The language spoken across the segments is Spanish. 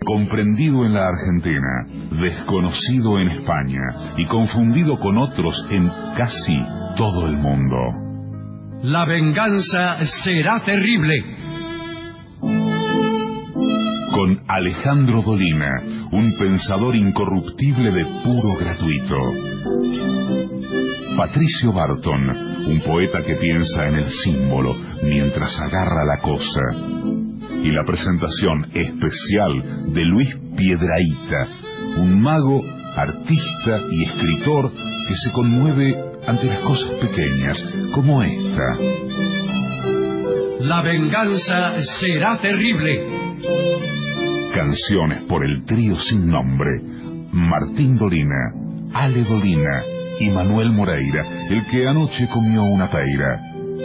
incomprendido en la Argentina, desconocido en España y confundido con otros en casi todo el mundo. La venganza será terrible. Con Alejandro Dolina, un pensador incorruptible de puro gratuito. Patricio Barton, un poeta que piensa en el símbolo mientras agarra la cosa. Y la presentación especial de Luis Piedrahita, un mago, artista y escritor que se conmueve ante las cosas pequeñas, como esta. La venganza será terrible. Canciones por el trío sin nombre, Martín Dolina, Ale Dolina y Manuel Moreira, el que anoche comió una peira.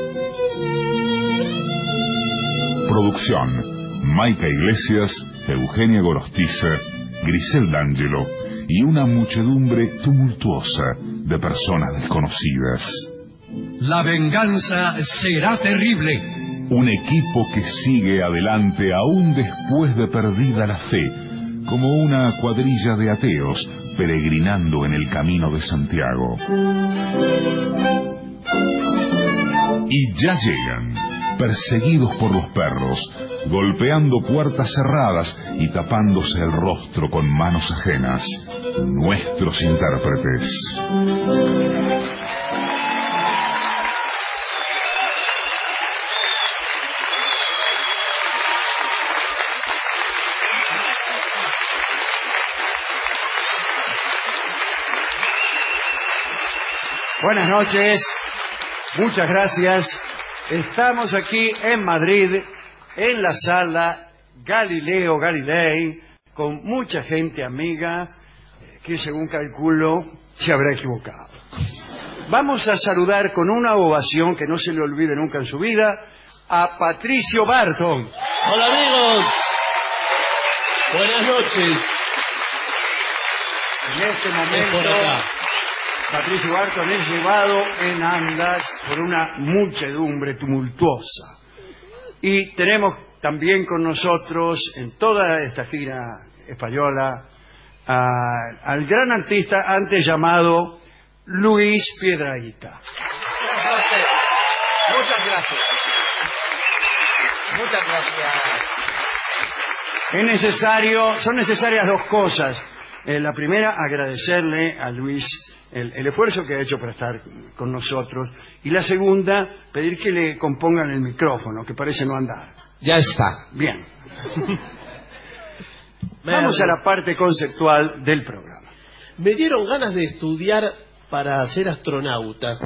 Producción: Maica Iglesias, Eugenia Gorostiza, Grisel D'Angelo y una muchedumbre tumultuosa de personas desconocidas. La venganza será terrible. Un equipo que sigue adelante aún después de perdida la fe, como una cuadrilla de ateos peregrinando en el camino de Santiago. Y ya llegan, perseguidos por los perros, golpeando puertas cerradas y tapándose el rostro con manos ajenas, nuestros intérpretes. Buenas noches, muchas gracias. Estamos aquí en Madrid, en la sala Galileo Galilei, con mucha gente amiga que, según calculo, se habrá equivocado. Vamos a saludar con una ovación que no se le olvide nunca en su vida a Patricio Barton. Hola amigos, buenas noches. En este momento, Patricio Barton es llevado en andas por una muchedumbre tumultuosa. Y tenemos también con nosotros, en toda esta gira española, al gran artista antes llamado Luis Piedrahita. Muchas gracias. Muchas gracias. Son necesarias dos cosas. La primera, agradecerle a Luis el esfuerzo que ha hecho para estar con nosotros. Y la segunda, pedir que le compongan el micrófono, que parece no andar. Ya está. Bien. Vamos a la parte conceptual del programa. Me dieron ganas de estudiar para ser astronauta.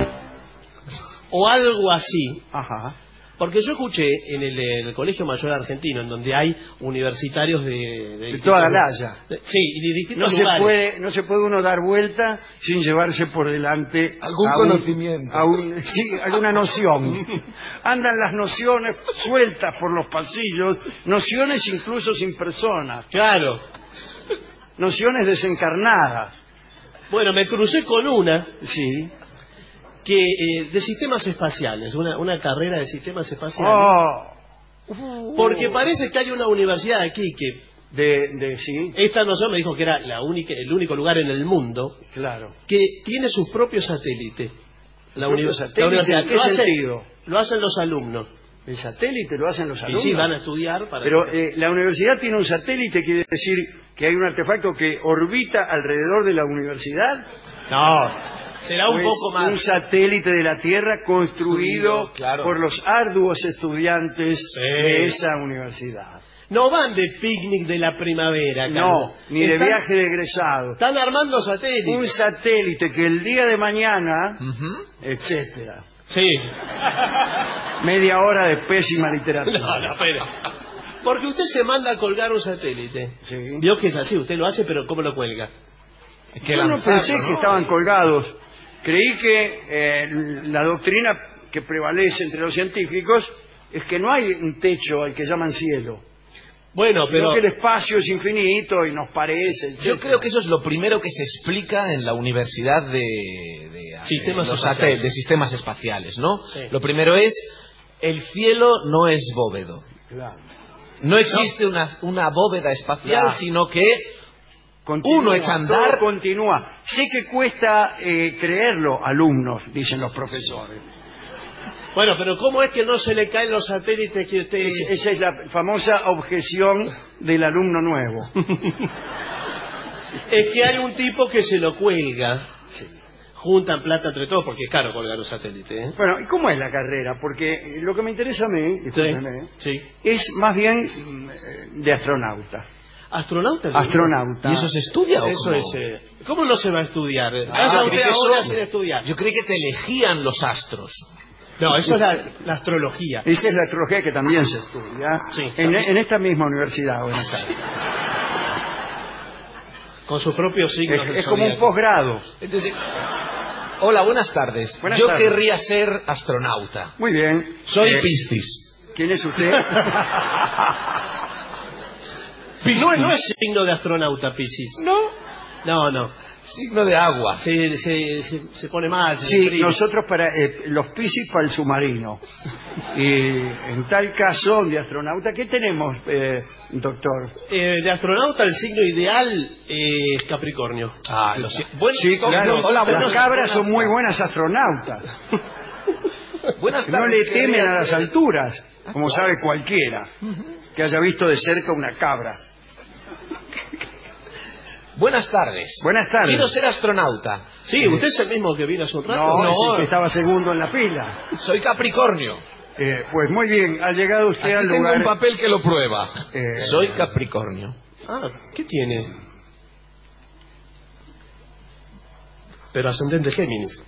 O algo así. Ajá. Porque yo escuché en el Colegio Mayor Argentino, en donde hay universitarios de toda Galaya. Sí, y de distintos lugares. No se puede uno dar vuelta sin llevarse por delante algún conocimiento. Sí, alguna noción. Andan las nociones sueltas por los pasillos, nociones incluso sin personas. Claro. Nociones desencarnadas. Bueno, me crucé con una. Sí. Que de sistemas espaciales, una carrera de sistemas espaciales. Porque parece que hay una universidad aquí que sí. Esta noción me dijo que era el único lugar en el mundo, claro, que tiene sus propios satélites. La universidad. ¿En qué sentido? Lo hacen los alumnos. ¿El satélite lo hacen los alumnos? Y sí, van a estudiar para... Pero la universidad tiene un satélite, quiere decir que hay un artefacto que orbita alrededor de la universidad. No. Será un poco más. Un satélite de la Tierra construido claro, por los arduos estudiantes de esa universidad. No van de picnic de la primavera, Carlos. No, ni de viaje de egresado. Están armando satélites. Un satélite que el día de mañana, etcétera. Sí. Media hora de pésima literatura. No, espera. Porque usted se manda a colgar un satélite. Sí. Vio que es así, usted lo hace, pero ¿cómo lo cuelga? Yo no pensé que estaban colgados. Creí que la doctrina que prevalece entre los científicos es que no hay un techo al que llaman cielo. Bueno, pero... que el espacio es infinito y nos parece, etc. Yo creo que eso es lo primero que se explica en la universidad de sistemas espaciales, ¿no? Sí. Lo primero es, el cielo no es bóvedo. Claro. No existe una bóveda espacial, sino que uno echa a andar. Todo continúa. Sé que cuesta creerlo, alumnos, dicen los profesores. Bueno, pero ¿cómo es que no se le caen los satélites que usted... Esa es la famosa objeción del alumno nuevo. Es que hay un tipo que se lo cuelga. Sí. Juntan plata entre todos, porque es caro colgar los satélites. ¿Eh? Bueno, ¿y cómo es la carrera? Porque lo que me interesa a mí, sí. es más bien de astronauta. ¿Astronauta? Astronauta. ¿Y eso se estudia o eso cómo? Es, ¿cómo no se va a estudiar? Usted ahora sin estudiar. Yo creí que te elegían los astros. No, eso es la astrología. Esa es la astrología que también se estudia. Sí, en esta misma universidad. Bueno, con sus propios signos. Es como un posgrado. Entonces, hola, buenas tardes. Yo querría ser astronauta. Muy bien. Soy Piscis. ¿Quién es usted? No es signo de astronauta, Piscis. No. Signo de agua. Se pone mal. Sí, nosotros para los Piscis para el submarino. Y en tal caso de astronauta, ¿qué tenemos, doctor? De astronauta el signo ideal es Capricornio. Sí, claro. Hola, las cabras son muy buenas astronautas. Buenas tardes. No le temen a las alturas, como sabe cualquiera que haya visto de cerca una cabra. Buenas tardes. Buenas tardes. Quiero ser astronauta. Sí, ¿usted es el mismo que vino hace un rato? No, es el que estaba segundo en la fila. Soy Capricornio. Pues muy bien, ha llegado usted al lugar... Tengo un papel que lo prueba. Soy Capricornio. ¿Qué tiene? Pero ascendente Géminis.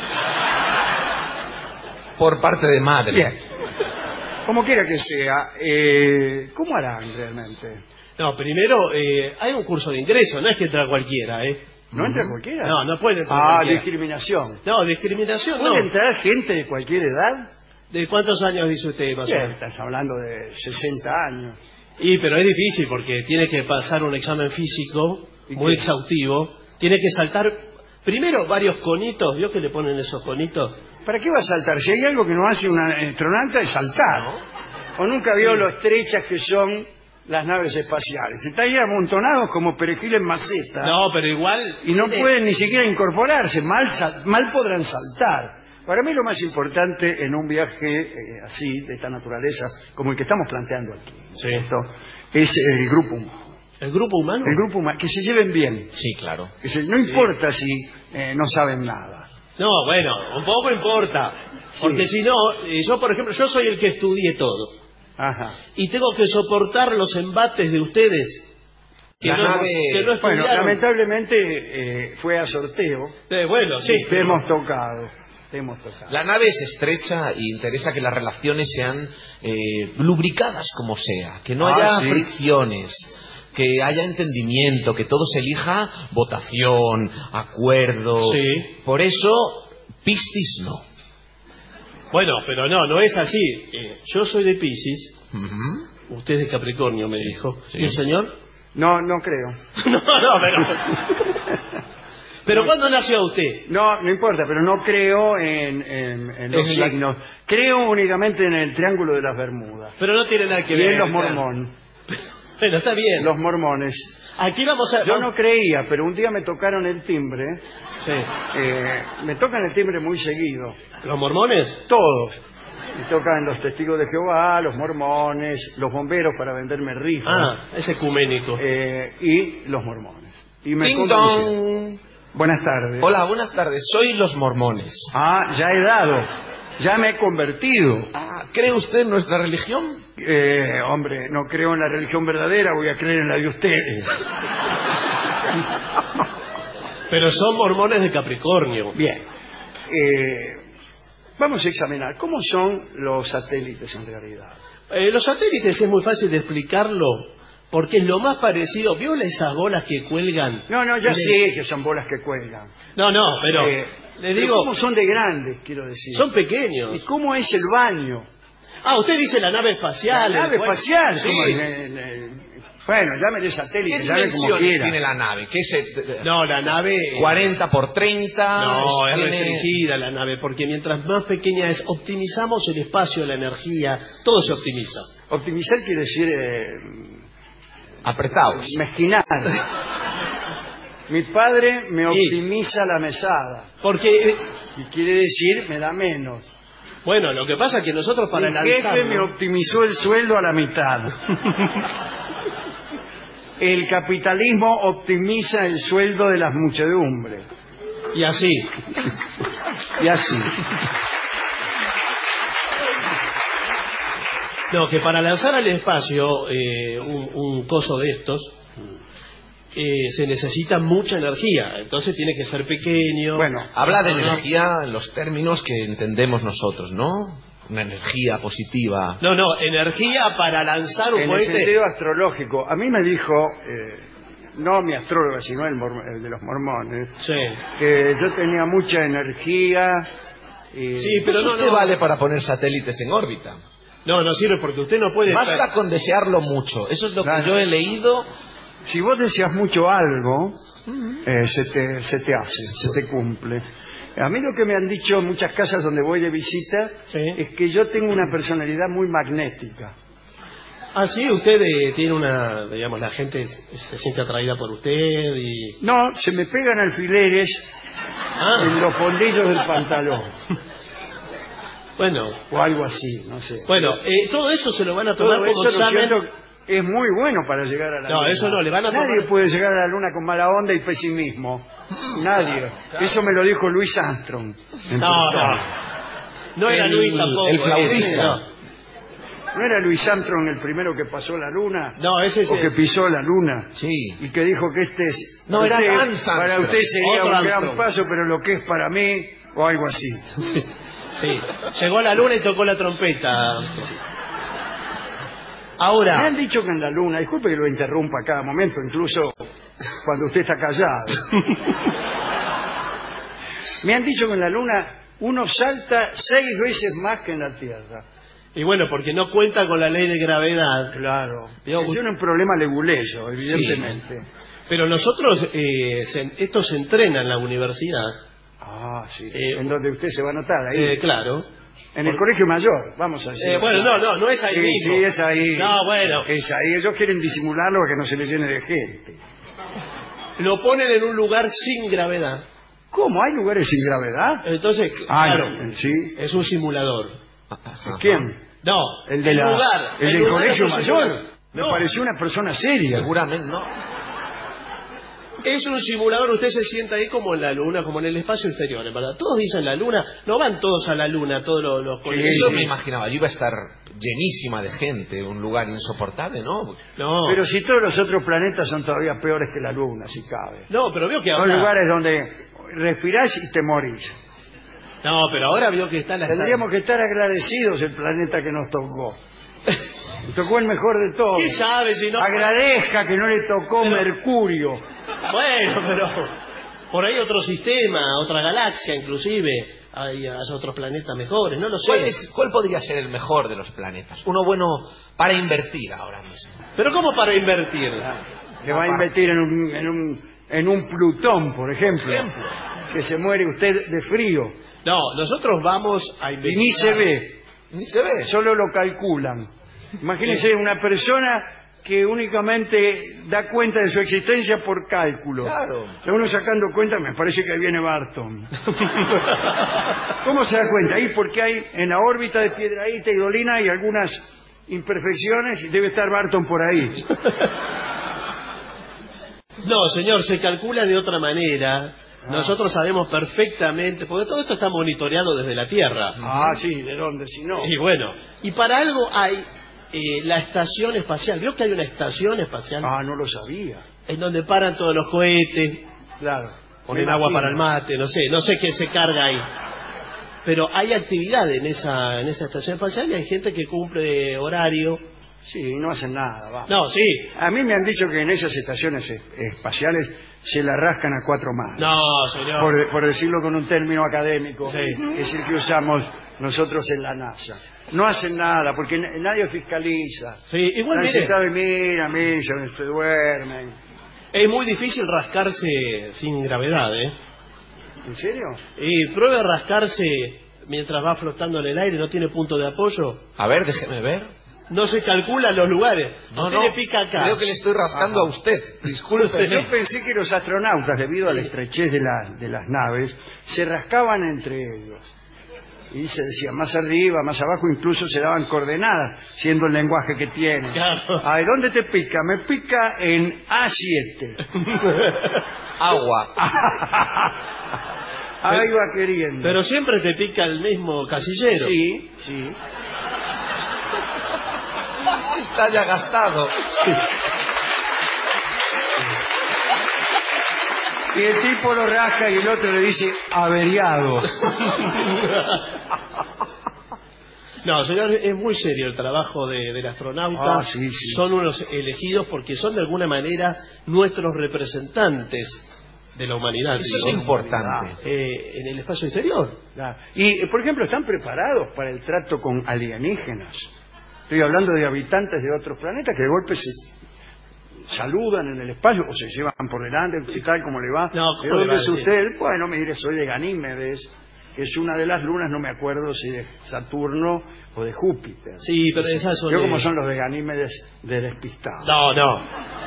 Por parte de madre. Bien. Como quiera que sea, ¿cómo harán realmente? No, primero hay un curso de ingreso, no es que entra cualquiera, ¿eh? ¿No entra cualquiera? No puede entrar cualquiera. Discriminación. No, discriminación no. ¿Puede entrar gente de cualquier edad? ¿De cuántos años dice usted, más o menos? Estás hablando de 60 años. Pero es difícil porque tiene que pasar un examen físico muy exhaustivo. Tiene que saltar primero varios conitos. ¿Vio que le ponen esos conitos? ¿Para qué va a saltar? Si hay algo que no hace una astronauta es saltar. ¿O nunca vio lo estrechas que son las naves espaciales? Están ahí amontonados como perejil en maceta. No, pero igual... Y no pueden ni siquiera incorporarse. Mal podrán saltar. Para mí lo más importante en un viaje así, de esta naturaleza, como el que estamos planteando aquí, es el grupo humano. ¿El grupo humano? El grupo humano, que se lleven bien. Sí, claro. No importa si no saben nada. No, bueno, un poco importa. Porque si no, yo por ejemplo, yo soy el que estudié todo. Ajá. Y tengo que soportar los embates de ustedes. Que no estudiaron. Bueno, lamentablemente fue a sorteo. Bueno, sí. Te hemos tocado. La nave es estrecha y interesa que las relaciones sean lubricadas como sea, que no haya fricciones, que haya entendimiento, que todo se elija votación, acuerdo. Sí. Por eso, Piscis no. Pero no es así. Yo soy de Piscis, usted es de Capricornio, me dijo. Sí. ¿Y el señor? No creo. ¿Pero cuándo nació usted? No importa, pero no creo en los signos. Creo únicamente en el Triángulo de las Bermudas. Pero no tiene nada que ver. Y en los mormones. Bueno, está bien. Los mormones. Aquí vamos a... Yo no creía, pero un día me tocaron el timbre. Sí. Me tocan el timbre muy seguido. ¿Los mormones? Todos. Me tocan los testigos de Jehová, los mormones, los bomberos para venderme rifas. Es ecuménico. Y los mormones. Y me Ding dong. Buenas tardes. Hola, buenas tardes. Soy los mormones. Ya he dado. Ya me he convertido. ¿Cree usted en nuestra religión? Hombre, no creo en la religión verdadera, voy a creer en la de ustedes. Pero son mormones de Capricornio. Bien. Vamos a examinar cómo son los satélites en realidad. Los satélites es muy fácil de explicarlo porque es lo más parecido. ¿Vio esas bolas que cuelgan? No, ya sé que son bolas que cuelgan. No, pero le digo... ¿Cómo son de grandes, quiero decir? Son pequeños. ¿Y cómo es el baño? Usted dice la nave espacial. La nave espacial. Sí. Bueno, llámele satélite, ¿Qué llame como dimensiones quiera. tiene la nave? ¿Qué es? No, la nave... 40 por 30. No, es tiene... restringida la nave, porque mientras más pequeña es, optimizamos el espacio, la energía, todo se optimiza. Optimizar quiere decir Apretados. mezquinar. Mi padre me optimiza la mesada. Porque, Y quiere decir, me da menos. bueno, lo que pasa es que nosotros para Mi jefe lanzarlo... me optimizó el sueldo a la mitad. El capitalismo optimiza el sueldo de las muchedumbres. Y así. Y así. No, que para lanzar al espacio un coso de estos se necesita mucha energía, entonces tiene que ser pequeño. Bueno, Habla de energía en los términos que entendemos nosotros, ¿no? Una energía positiva. No, energía para lanzar un en el cohete. sentido astrológico. A mí me dijo, no mi astróloga, sino el de los mormones, Sí. que yo tenía mucha energía. Y... Sí, pero no, Usted no. vale para poner satélites en órbita. No sirve porque usted no puede... Basta con desearlo mucho. Eso es lo Claro. que yo he leído. Si vos deseas mucho algo, se te hace, se te cumple. A mí lo que me han dicho en muchas casas donde voy de visita Sí. es que yo tengo una personalidad muy magnética. Ah, sí, usted tiene una... Digamos, la gente se siente atraída por usted y... No, se me pegan alfileres en los fondillos del pantalón. Bueno, O algo así, no sé. todo eso se lo van a tomar Todo como eso, ¿no es examen. cierto?, es muy bueno para llegar a la No, luna. eso no, le van a Nadie tomar- puede llegar a la luna con mala onda y pesimismo. Nadie. Eso me lo dijo Louis Armstrong. No era El- Luis tampoco. el flautista. ¿No era Louis Armstrong el primero que pasó la luna? No, ese es O que el- pisó la luna. Sí. Y que dijo que este es... No, era usted- Lance Para Armstrong. usted sería Otro un gran Armstrong. paso, pero lo que es para mí, o algo así. Sí, llegó a la luna y tocó la trompeta. Me Ahora, han dicho que en la luna, disculpe que lo interrumpa a cada momento, incluso cuando usted está callado. Me han dicho que en la luna uno salta 6 veces más que en la Tierra. y bueno, porque no cuenta con la ley de gravedad, Claro. Yo- Tiene un problema leguleyo, evidentemente. pero nosotros, esto se entrena en la universidad. Ah, sí. Eh, en donde usted se va a notar, ahí. Claro. En el colegio mayor, vamos a decir. Bueno, no es ahí Sí, mismo. sí, es ahí. No, bueno, Es ahí. Ellos quieren disimularlo para que no se le llene de gente. lo ponen en un lugar sin gravedad. ¿Cómo? ¿Hay lugares sin gravedad? Entonces, claro, no, sí. es un simulador. ¿Quién? No, El del lugar. del lugar colegio es un mayor. simulador. Me No, pareció una persona seria. Seguramente no. es un simulador, usted se sienta ahí como en la luna, como en el espacio exterior, en verdad. Todos dicen la luna, no van todos a la luna, todos los colegios. Yo me imaginaba, yo iba a estar llenísima de gente, un lugar insoportable, ¿no? No, Pero si todos los otros planetas son todavía peores que la Luna, si cabe. no, pero veo que Son ahora... lugares donde respirás y te morís. No, pero ahora veo que está la... Tendríamos que estar agradecidos el planeta que nos tocó. Nos tocó el mejor de todos. ¿Qué sabe si no...? Agradezca que no le tocó Mercurio. Bueno, pero por ahí otro sistema, otra galaxia inclusive, hay otros planetas mejores, no lo sé. ¿Cuál podría ser el mejor de los planetas? Uno bueno para invertir ahora mismo. Pero ¿cómo para invertir? Le va a invertir en un Plutón, por ejemplo. Que se muere usted de frío. No, nosotros vamos a Y investigar. ni se ve. Ni se ve. Solo lo calculan. Imagínense una persona que únicamente da cuenta de su existencia por cálculo. Claro. De uno sacando cuenta, me parece que ahí viene Barton. ¿Cómo se da cuenta? Ahí porque hay en la órbita de Piedrahíta y Dolina hay algunas imperfecciones y debe estar Barton por ahí. No, señor, se calcula de otra manera. Nosotros sabemos perfectamente, porque todo esto está monitoreado desde la Tierra. Ah, sí, ¿de dónde? Si no. Y bueno, y para algo hay la estación espacial. ¿Vio que hay una estación espacial? Ah, no lo sabía. En donde paran todos los cohetes, Claro. ponen Me agua imagino. para el mate, no sé qué se carga ahí. Pero hay actividad en esa estación espacial y hay gente que cumple horario. Sí, no hacen nada, va. No, sí. A mí me han dicho que en esas estaciones espaciales se la rascan a 4 manos. No, señor. Por decirlo con un término académico, Sí. que es el que usamos nosotros en la NASA. no hacen nada porque nadie fiscaliza. Sí, igual mira, se duermen. Es muy difícil rascarse sin gravedad, ¿eh? ¿En serio? Y pruebe rascarse mientras va flotando en el aire, no tiene punto de apoyo. A ver, déjeme ver. No se calculan los lugares. No, usted le pica acá. Creo que le estoy rascando a usted. Disculpe. Yo pensé que los astronautas, debido a la estrechez de las naves, se rascaban entre ellos. Y se decía más arriba, más abajo, incluso se daban coordenadas, siendo el lenguaje que tienen. Claro. Ay, ¿dónde te pica? Me pica en A7. Agua. Ahí va queriendo. Pero siempre te pica el mismo casillero. Sí, sí. Está ya gastado. Sí. Y el tipo lo rasca y el otro le dice averiado. No, señor, es muy serio el trabajo del astronauta. Sí. Son unos elegidos porque son de alguna manera nuestros representantes de la humanidad. Eso es importante. En el espacio exterior. Claro. Y, por ejemplo, ¿están preparados para el trato con alienígenas? Estoy hablando de habitantes de otros planetas que de golpe se saludan en el espacio o se llevan por delante. ¿Qué tal? ¿Cómo le va? No, ¿De dónde es usted? Bueno, mire, soy de Ganímedes, que es una de las lunas, no me acuerdo si de Saturno o de Júpiter. Sí, pero esas son... Yo como son los de Ganímedes de despistado. No.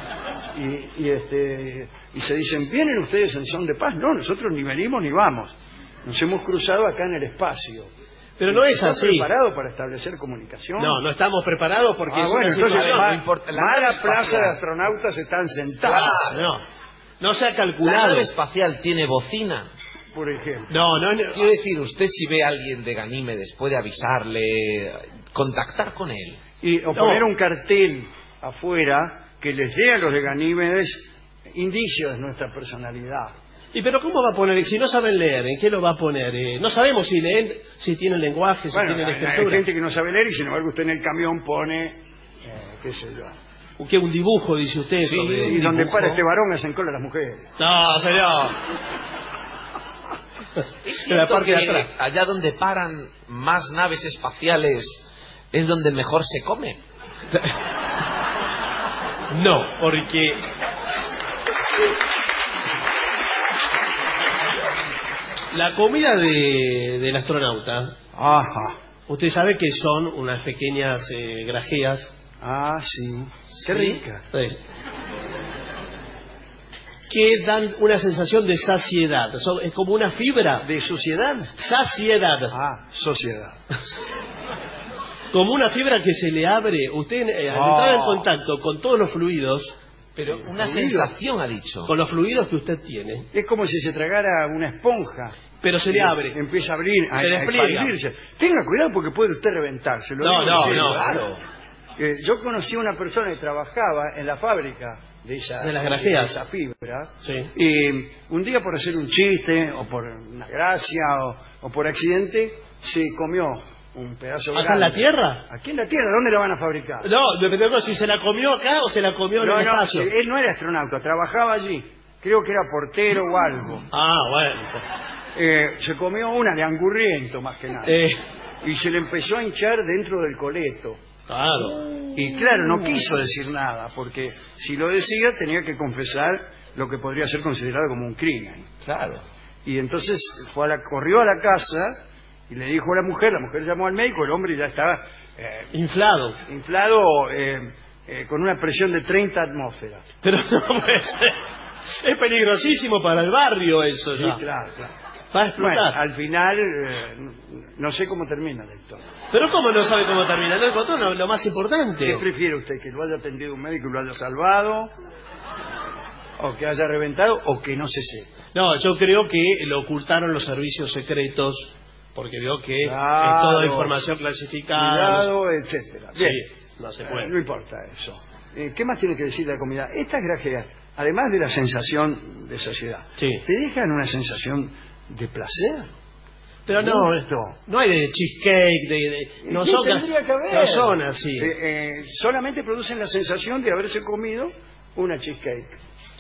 Y se dicen, ¿vienen ustedes en son de paz? No, nosotros ni venimos ni vamos. Nos hemos cruzado acá en el espacio. Pero no es ¿Están así. preparados para establecer comunicación? No estamos preparados porque es bueno, una entonces situación... no importa. La mala nave plaza espacial. de astronautas están sentados, Claro. No se ha La calculado. nave espacial tiene bocina. por ejemplo. No. Quiero decir, usted si ve a alguien de Ganímedes puede avisarle, contactar con él. O poner un cartel afuera que les dé a los de Ganímedes indicios de nuestra personalidad. ¿Y pero cómo va a poner? Si no saben leer, ¿en qué lo va a poner? No sabemos si leen, si tienen lenguaje, si Bueno, tienen hay escritura. gente que no sabe leer y sin embargo usted en el camión pone, qué sé yo. ¿Qué, un dibujo, dice usted? Sí, sobre un donde dibujo? para este varón hacen cola las mujeres. No, señor. Es En la cierto parte que de atrás. allá donde paran más naves espaciales es donde mejor se come. No, porque... La comida del astronauta, Ajá. usted sabe que son unas pequeñas grajeas. Ah, sí. Qué Sí. rica. Que dan una sensación de saciedad. Es como una fibra. ¿De sociedad? Saciedad. Ah, sociedad. Como una fibra que se le abre. Usted al entrar en contacto con todos los fluidos, Pero una fluido. sensación ha dicho. con los fluidos que usted tiene, Es como si se tragara una esponja. pero se le abre. Empieza a abrir, Se despliega. expandirse. Tenga cuidado porque puede usted reventarse. Lo No, digo en no, serio. no. Claro. Yo conocí a una persona que trabajaba en la fábrica de las grajeas. esa fibra. Sí. Y un día por hacer un chiste, o por una gracia, o por accidente, se comió un pedazo grande. ¿Acá en la Tierra? Aquí en la Tierra, ¿dónde la van a fabricar? No, dependemos si se la comió acá o se la comió en el espacio. Él no era astronauta, trabajaba allí. Creo que era portero o algo. Ah, bueno. Se comió una de angurriento, más que nada. Y se le empezó a hinchar dentro del coleto. Claro. Y claro, no quiso decir nada, porque si lo decía tenía que confesar lo que podría ser considerado como un crimen. Claro. Y entonces corrió a la casa y le dijo a la mujer llamó al médico, el hombre ya estaba Inflado. inflado con una presión de 30 atmósferas. Pero no puede ser. Es peligrosísimo para el barrio eso Sí, ya. claro. Va a explotar. Bueno, al final, no sé cómo termina la historia. Pero ¿cómo no sabe cómo termina? No encontró lo más importante. ¿Qué prefiere usted? ¿Que lo haya atendido un médico y lo haya salvado? ¿O que haya reventado? ¿O que no se sepa? No, yo creo que lo ocultaron los servicios secretos porque vio que Claro. es toda información clasificada. Cuidado, etcétera. Bien. Sí, no se puede. No importa eso. ¿Qué más tiene que decir de la comida? Estas grajeas, además de la sensación de saciedad, Sí. ¿te dejan una sensación de placer? Pero no hay de cheesecake, no ¿Qué son, tendría que haber? no son así. Solamente producen la sensación de haberse comido una cheesecake.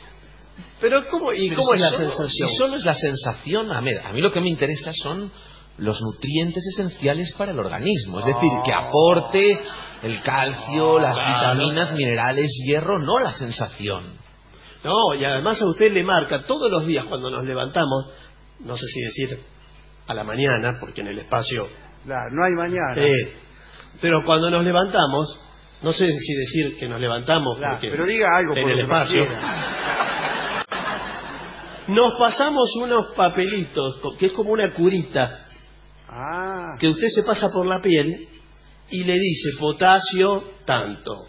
Pero ¿cómo, y Pero cómo si es la solo- sensación? Si solo es la sensación, a mí lo que me interesa son los nutrientes esenciales para el organismo. Es decir, que aporte el calcio, las vitaminas, minerales, hierro, no la sensación. No, y además a usted le marca todos los días cuando nos levantamos, no sé si decir a la mañana, porque en el espacio... Claro, no hay mañana. Pero cuando nos levantamos, no sé si decir que nos levantamos, claro, porque pero diga algo en por el lo que espacio... quiera. Nos pasamos unos papelitos, que es como una curita, que usted se pasa por la piel y le dice potasio tanto,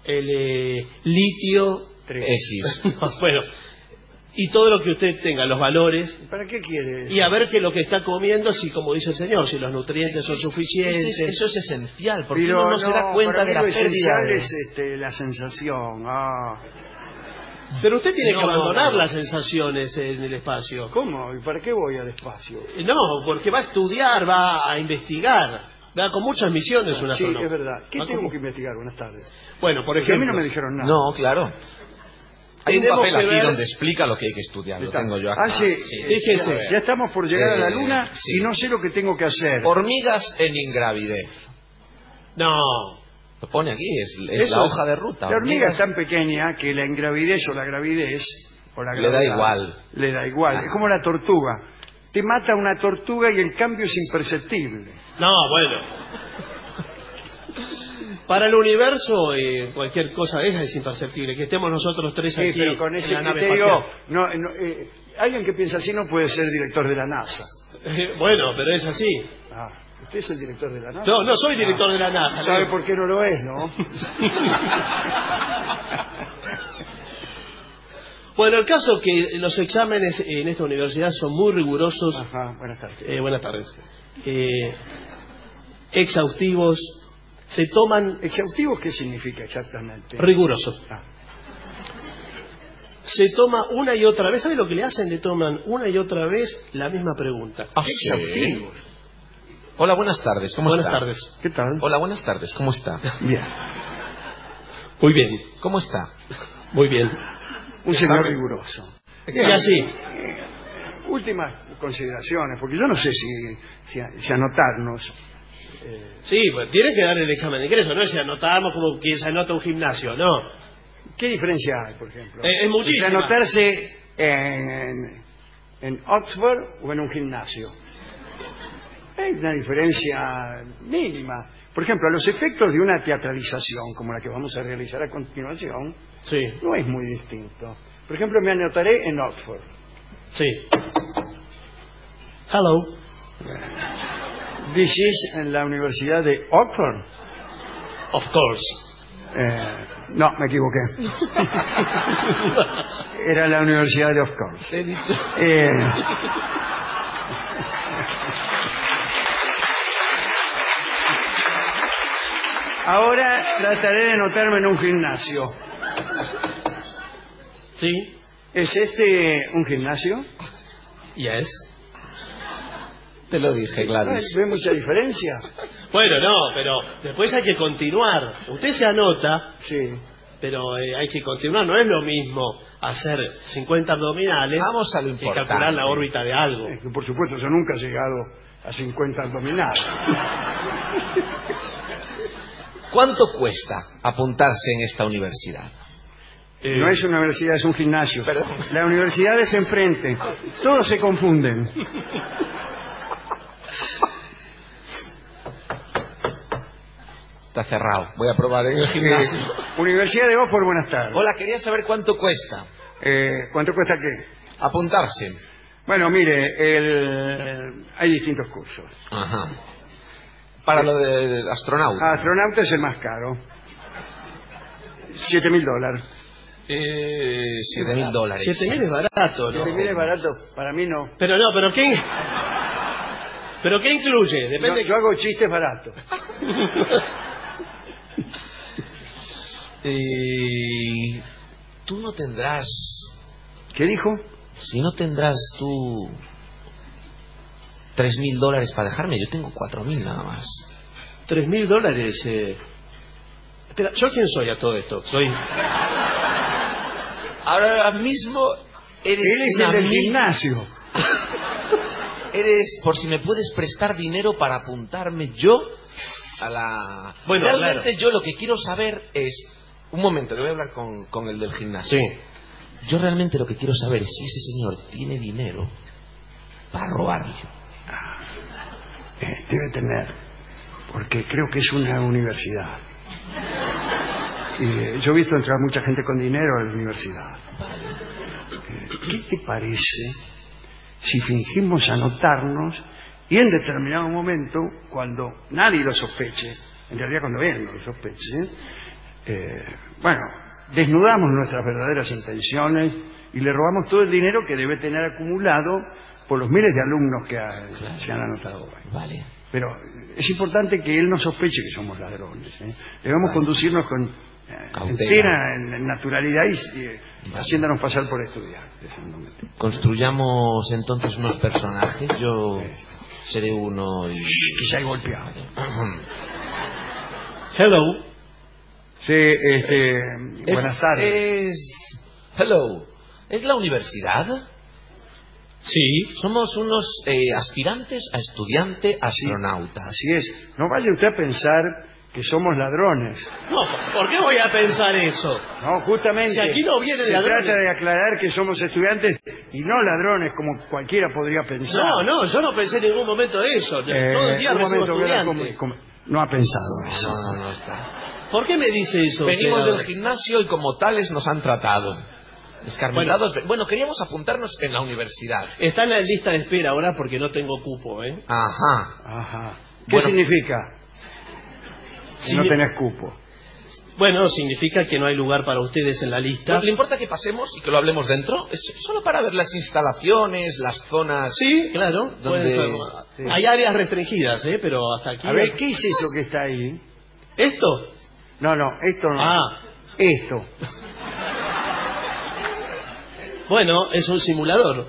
litio 3. No, bueno, y todo lo que usted tenga, los valores. ¿Para qué quiere eso? Y a ver que lo que está comiendo, si como dice el señor, si los nutrientes son suficientes. Eso es esencial, porque pero uno no se da cuenta de la pérdida. Es la sensación. Pero usted tiene que abandonar las sensaciones en el espacio. ¿Cómo? ¿Y para qué voy al espacio? No, porque va a estudiar, va a investigar. Va con muchas misiones un astrónomo. Sí, es verdad. ¿Qué tengo que investigar? Buenas tardes. Bueno, por Porque ejemplo... a mí no me dijeron nada. No, claro. Hay un Tenemos papel que aquí ver... donde explica lo que hay que estudiar. Lo tengo yo acá. Sí. Fíjese. Ya estamos por llegar a la luna sí. y no sé lo que tengo que hacer. Hormigas en ingravidez. No. Lo pone aquí, es Eso la hoja de ruta. La hormiga es tan pequeña que la ingravidez o la gravidez o la le da igual. Le da igual. Es como la tortuga. Te mata una tortuga y el cambio es imperceptible. No, bueno. Para el universo, cualquier cosa de esa es imperceptible. Que estemos nosotros tres aquí pero con ese en la nave criterio, espacial. alguien que piensa así no puede ser director de la NASA. Bueno, pero es así. ¿Usted es el director de la NASA? No soy director de la NASA. ¿Sabe por qué no lo es, no? Bueno, el caso es que los exámenes en esta universidad son muy rigurosos. Ajá, buenas tardes. Buenas tardes. Exhaustivos. Se toman... ¿Exhaustivos qué significa exactamente? Rigurosos. Se toma una y otra vez. ¿Sabe lo que le hacen? Le toman una y otra vez la misma pregunta. Exhaustivos. Hola, buenas tardes. ¿Cómo está? Buenas tardes. ¿Qué tal? Hola, buenas tardes. ¿Cómo está? Bien. Muy bien. ¿Cómo está? Muy bien. Un señor riguroso. Y así. Últimas consideraciones, porque yo no sé si anotarnos. Sí, pues tienen que dar el examen de ingreso, no es si anotamos como quien se anota un gimnasio, no. ¿Qué diferencia hay, por ejemplo? Es muchísima. ¿De anotarse en Oxford o en un gimnasio? Hay una diferencia mínima. Por ejemplo, a los efectos de una teatralización, como la que vamos a realizar a continuación, sí, no es muy distinto. Por ejemplo, me anotaré en Oxford. Sí. Hello. This is en la Universidad de Oxford. Of course. No, me equivoqué. Era la Universidad de Of course. He dicho. Ahora trataré de anotarme en un gimnasio. Sí. ¿Es este un gimnasio? Yes. Te lo dije, Gladys. ¿Ve mucha diferencia? Bueno, no, pero después hay que continuar. Usted se anota, Sí. pero hay que continuar. No es lo mismo hacer 50 abdominales Vamos a lo que importante. calcular la órbita de algo. Es que, por supuesto, yo nunca he llegado a 50 abdominales. ¿Cuánto cuesta apuntarse en esta universidad? No es una universidad, es un gimnasio. Perdón. La universidad es enfrente. Todos se confunden. Está cerrado. Voy a probar en el gimnasio. Universidad de Oxford, buenas tardes. Hola, quería saber cuánto cuesta ¿Cuánto cuesta qué? apuntarse. Bueno, mire, hay distintos cursos. Ajá. Para lo de astronauta. Astronauta es el más caro. $7.000. $7.000. 7.000 es barato, ¿no? $7.000 es barato, para mí no. Pero no, ¿pero qué incluye? Depende. Yo hago chistes baratos. Tú no tendrás... ¿Qué dijo? Si no tendrás tú... $3.000 para dejarme, yo tengo 4.000 nada más. $3.000. Espera, ¿yo quién soy a todo esto? Soy... Ahora mismo eres Él es un el del amigo. gimnasio. eres por si me puedes prestar dinero para apuntarme yo a la... Bueno, realmente claro. yo lo que quiero saber es... Un momento, que voy a hablar con el del gimnasio. Sí. Yo realmente lo que quiero saber es si ese señor tiene dinero para robarle. Debe tener, porque creo que es una universidad. Y yo he visto entrar mucha gente con dinero a la universidad. ¿Qué te parece si fingimos anotarnos y en determinado momento, cuando nadie lo sospeche, en realidad cuando él no lo sospeche, bueno, desnudamos nuestras verdaderas intenciones y le robamos todo el dinero que debe tener acumulado por los miles de alumnos que se han anotado hoy. Vale. Pero es importante que él no sospeche que somos ladrones. Debemos conducirnos con entera naturalidad y haciéndonos pasar por estudiantes. Construyamos entonces unos personajes. Yo seré uno y... Que se haya golpeado. Hello. Sí, buenas tardes. Hello. ¿Es la universidad? Sí. Somos unos aspirantes a estudiante astronauta. Así es. No vaya usted a pensar que somos ladrones. No, ¿por qué voy a pensar eso? No, justamente. Si aquí no vienen ladrones. Se trata de aclarar que somos estudiantes y no ladrones como cualquiera podría pensar. No, yo no pensé en ningún momento eso. Todo el día recibo estudiantes. No ha pensado eso. No está. ¿Por qué me dice eso? Venimos usted? del gimnasio y como tales nos han tratado. Escarmentados. Bueno, queríamos apuntarnos en la universidad. Está en la lista de espera ahora porque no tengo cupo, ¿eh? Ajá. ¿Qué significa? Si no Signi- tenés cupo. Bueno, significa que no hay lugar para ustedes en la lista. Pues, ¿le importa que pasemos y que lo hablemos dentro? Es solo para ver las instalaciones, las zonas... Sí, claro. donde... Hay áreas restringidas, ¿eh? Pero hasta aquí... A ver, ¿qué es eso que está ahí? ¿Esto? No, esto no. Ah. Esto. Bueno, es un simulador.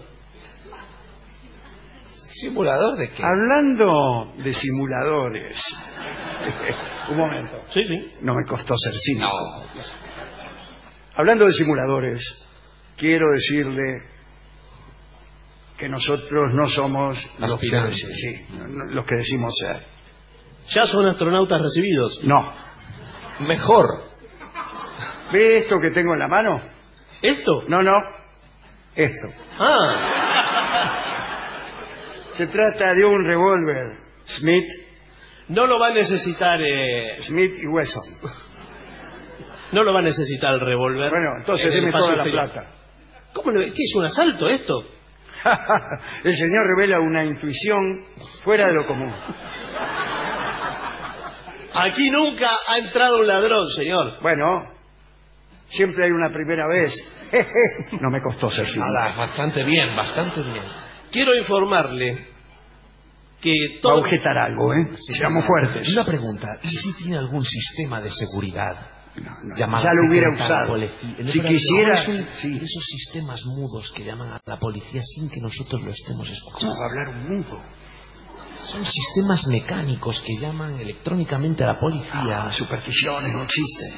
¿Simulador de qué? Hablando de simuladores. Un momento. Sí. No me costó ser cínico. No. Hablando de simuladores, quiero decirle que nosotros no somos aspirantes. los que decimos ser. ¿Ya son astronautas recibidos? No. Mejor. ¿Ve esto que tengo en la mano? ¿Esto? No. Esto. Se trata de un revólver Smith No lo va a necesitar... Smith y Wesson. No lo va a necesitar el revólver. Bueno, entonces En el deme espacio toda la exterior. plata. ¿Cómo ¿Qué es un asalto esto? El señor revela una intuición fuera de lo común. Aquí nunca ha entrado un ladrón, señor. Bueno, siempre hay una primera vez. No me costó ser cínico. Nada, bastante bien. Quiero informarle que Va a todo... objetar algo, ¿eh? Seamos fuertes. Una pregunta. ¿Y si tiene algún sistema de seguridad? No, Llamada ya lo hubiera secreta a la usado. policía. Si quisiera... Sí. Esos sistemas mudos que llaman a la policía sin que nosotros lo estemos ¿Cómo escuchando. va a hablar un mudo? Son sistemas mecánicos que llaman electrónicamente a la policía. Supersticiones no existen.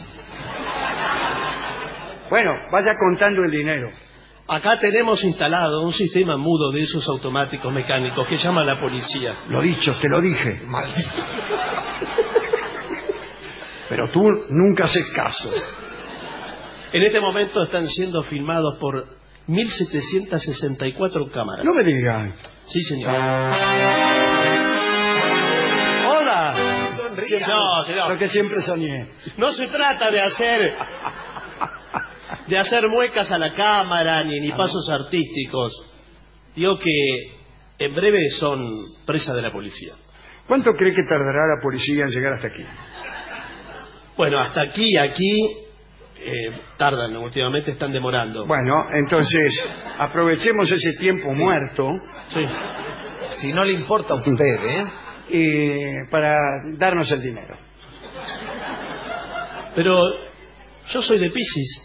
Bueno, vaya contando el dinero. Acá tenemos instalado un sistema mudo de esos automáticos mecánicos que llama a la policía. Lo dicho, te lo dije. Maldito. Pero tú nunca haces caso. En este momento están siendo filmados por 1.764 cámaras. No me digan. Sí, señor. ¡Hola! Sí, no, señor. Lo que siempre soñé. No se trata de hacer muecas a la cámara ni pasos artísticos. Digo que en breve son presa de la policía. ¿Cuánto cree que tardará la policía en llegar hasta aquí? Bueno, hasta aquí tardan, últimamente están demorando. Bueno, entonces aprovechemos ese tiempo muerto Sí. Si no le importa a usted, ¿eh? para darnos el dinero. Pero yo soy de Piscis.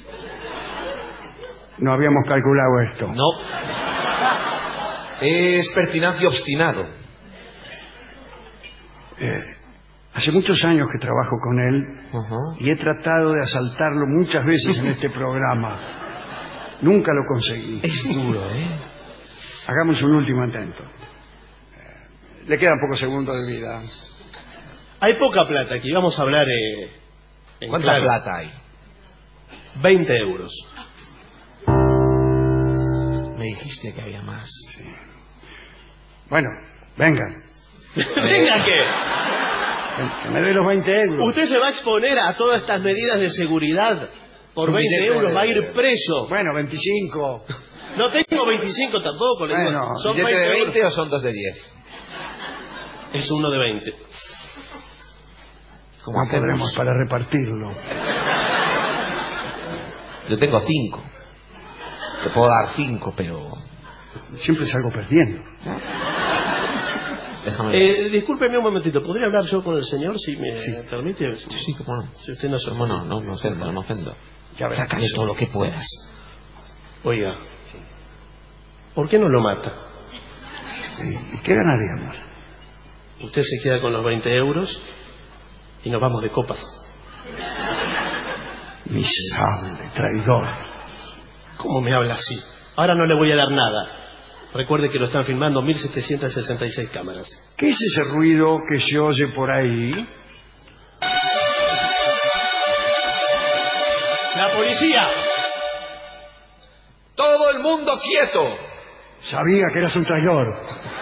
No habíamos calculado esto. No. Es pertinaz y obstinado. Hace muchos años que trabajo con él y he tratado de asaltarlo muchas veces en este programa. Nunca lo conseguí. Es duro, ¿eh? Hagamos un último intento. Le quedan pocos segundos de vida. Hay poca plata aquí, vamos a hablar en ¿Cuánta claro. plata hay? 20 euros. Me dijiste que había más. Sí. Bueno, vengan. ¿Venga qué? Que me dé los 20 euros. Usted se va a exponer a todas estas medidas de seguridad. Por Un 20 billete euros de- va a ir preso. Bueno, 25. No tengo 25 tampoco, le digo. Bueno, Son ¿Billete 20 de 20 euros. o son 2 de 10? Es uno de 20. ¿Cómo No hacemos? podremos para repartirlo. Yo tengo 5. Te puedo dar 5, pero... Siempre salgo perdiendo. Déjame... Discúlpeme un momentito, ¿podría hablar yo con el señor si me permite? Sí, cómo no. Si usted no se ¿Cómo no? No me ofendo, no me ofendo. Ya verás. Sácale todo lo que puedas. Oiga, ¿por qué no lo mata? ¿Y qué ganaríamos? Usted se queda con los 20 euros y nos vamos de copas. Miserable, traidor. ¿Cómo me habla así? Ahora no le voy a dar nada. Recuerde que lo están filmando 1766 cámaras. ¿Qué es ese ruido que se oye por ahí? ¡La policía! ¡Todo el mundo quieto! Sabía que eras un traidor.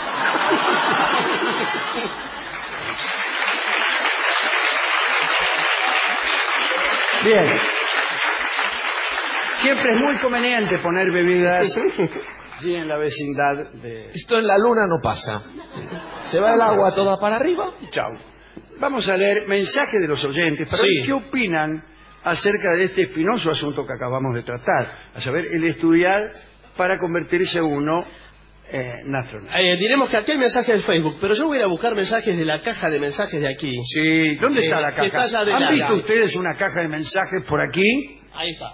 Bien. Siempre es muy conveniente poner bebidas allí en la vecindad de... Esto en la luna no pasa. Se va el agua toda para arriba. Chao. Vamos a leer mensajes de los oyentes para Sí. ver qué opinan acerca de este espinoso asunto que acabamos de tratar, a saber, el estudiar para convertirse uno en astronauta. Diremos que aquí hay mensajes del Facebook, pero yo voy a ir a buscar mensajes de la caja de mensajes de aquí. Sí, ¿dónde está la que caja? está allá ¿Han adelante. visto ustedes una caja de mensajes por aquí? Ahí está.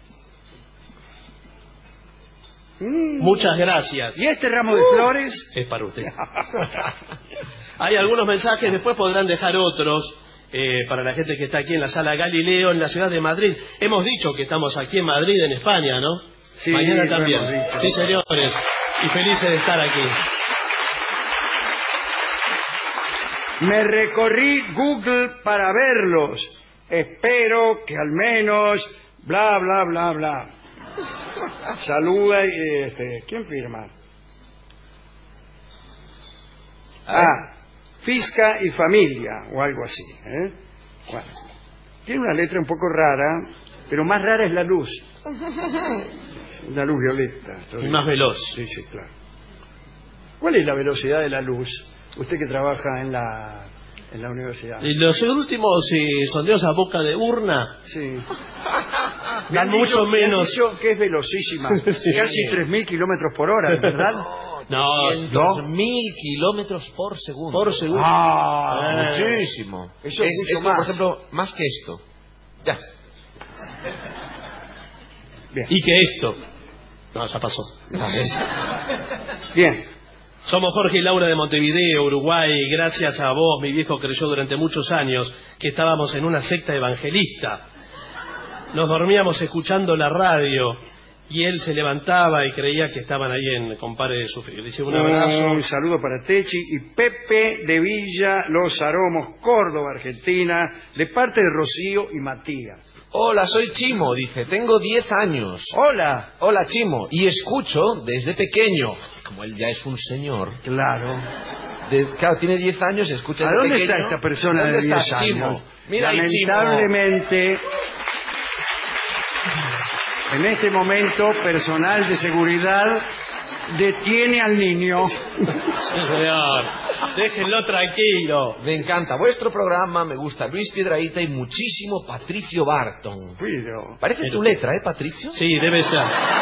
Muchas gracias. ¿Y este ramo de flores? Es para usted. Hay algunos mensajes, después podrán dejar otros para la gente que está aquí en la sala Galileo, en la ciudad de Madrid. Hemos dicho que estamos aquí en Madrid, en España, ¿no? Sí, Mañana lo también. hemos dicho. Sí, señores. Y felices de estar aquí. Me recorrí Google para verlos. Espero que al menos bla, bla, bla, bla. Saluda y... ¿quién firma? Fisca y familia, o algo así. Bueno, tiene una letra un poco rara, pero más rara es la luz. Una luz violeta. Y más veloz. Sí, sí, claro. ¿Cuál es la velocidad de la luz? Usted que trabaja en la universidad. Y los últimos sondeos a boca de urna Sí. dan mucho Me han menos. dicho que es velocísima. Sí. Casi 3.000 kilómetros por hora, ¿verdad? No, 2.000 kilómetros por segundo. por segundo. Muchísimo. Eso es mucho como, más. por ejemplo, más que esto. Ya. Bien. Y que esto. No, ya pasó. ¿Sabes? Bien. Somos Jorge y Laura de Montevideo, Uruguay. Gracias a vos, mi viejo creyó durante muchos años que estábamos en una secta evangelista. Nos dormíamos escuchando la radio y él se levantaba y creía que estaban ahí en Compare de Sufrir. Dice un abrazo. Un saludo para Techi y Pepe de Villa Los Aromos, Córdoba, Argentina, de parte de Rocío y Matías. Hola, soy Chimo, dice. Tengo 10 años. Hola. Hola, Chimo. Y escucho desde pequeño. Como él ya es un señor. Claro. Claro, tiene 10 años, escucha ¿A desde dónde pequeño. está esta persona ¿Dónde de 10 está Chimo? años? Mira ahí, Chimo. Lamentablemente, en este momento, personal de seguridad detiene al niño. Señor, déjenlo tranquilo. Me encanta vuestro programa, me gusta Luis Piedrahita y muchísimo Patricio Barton. Cuido. Parece tu letra, ¿eh, Patricio? Sí, debe ser.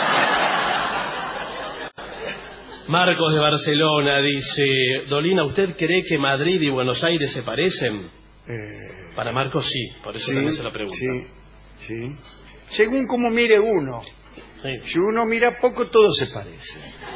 Marcos de Barcelona dice: Dolina, ¿usted cree que Madrid y Buenos Aires se parecen? Para Marcos sí, por eso también se lo pregunto. Sí, sí. Según como mire uno. Sí. Si uno mira poco, todo se parece.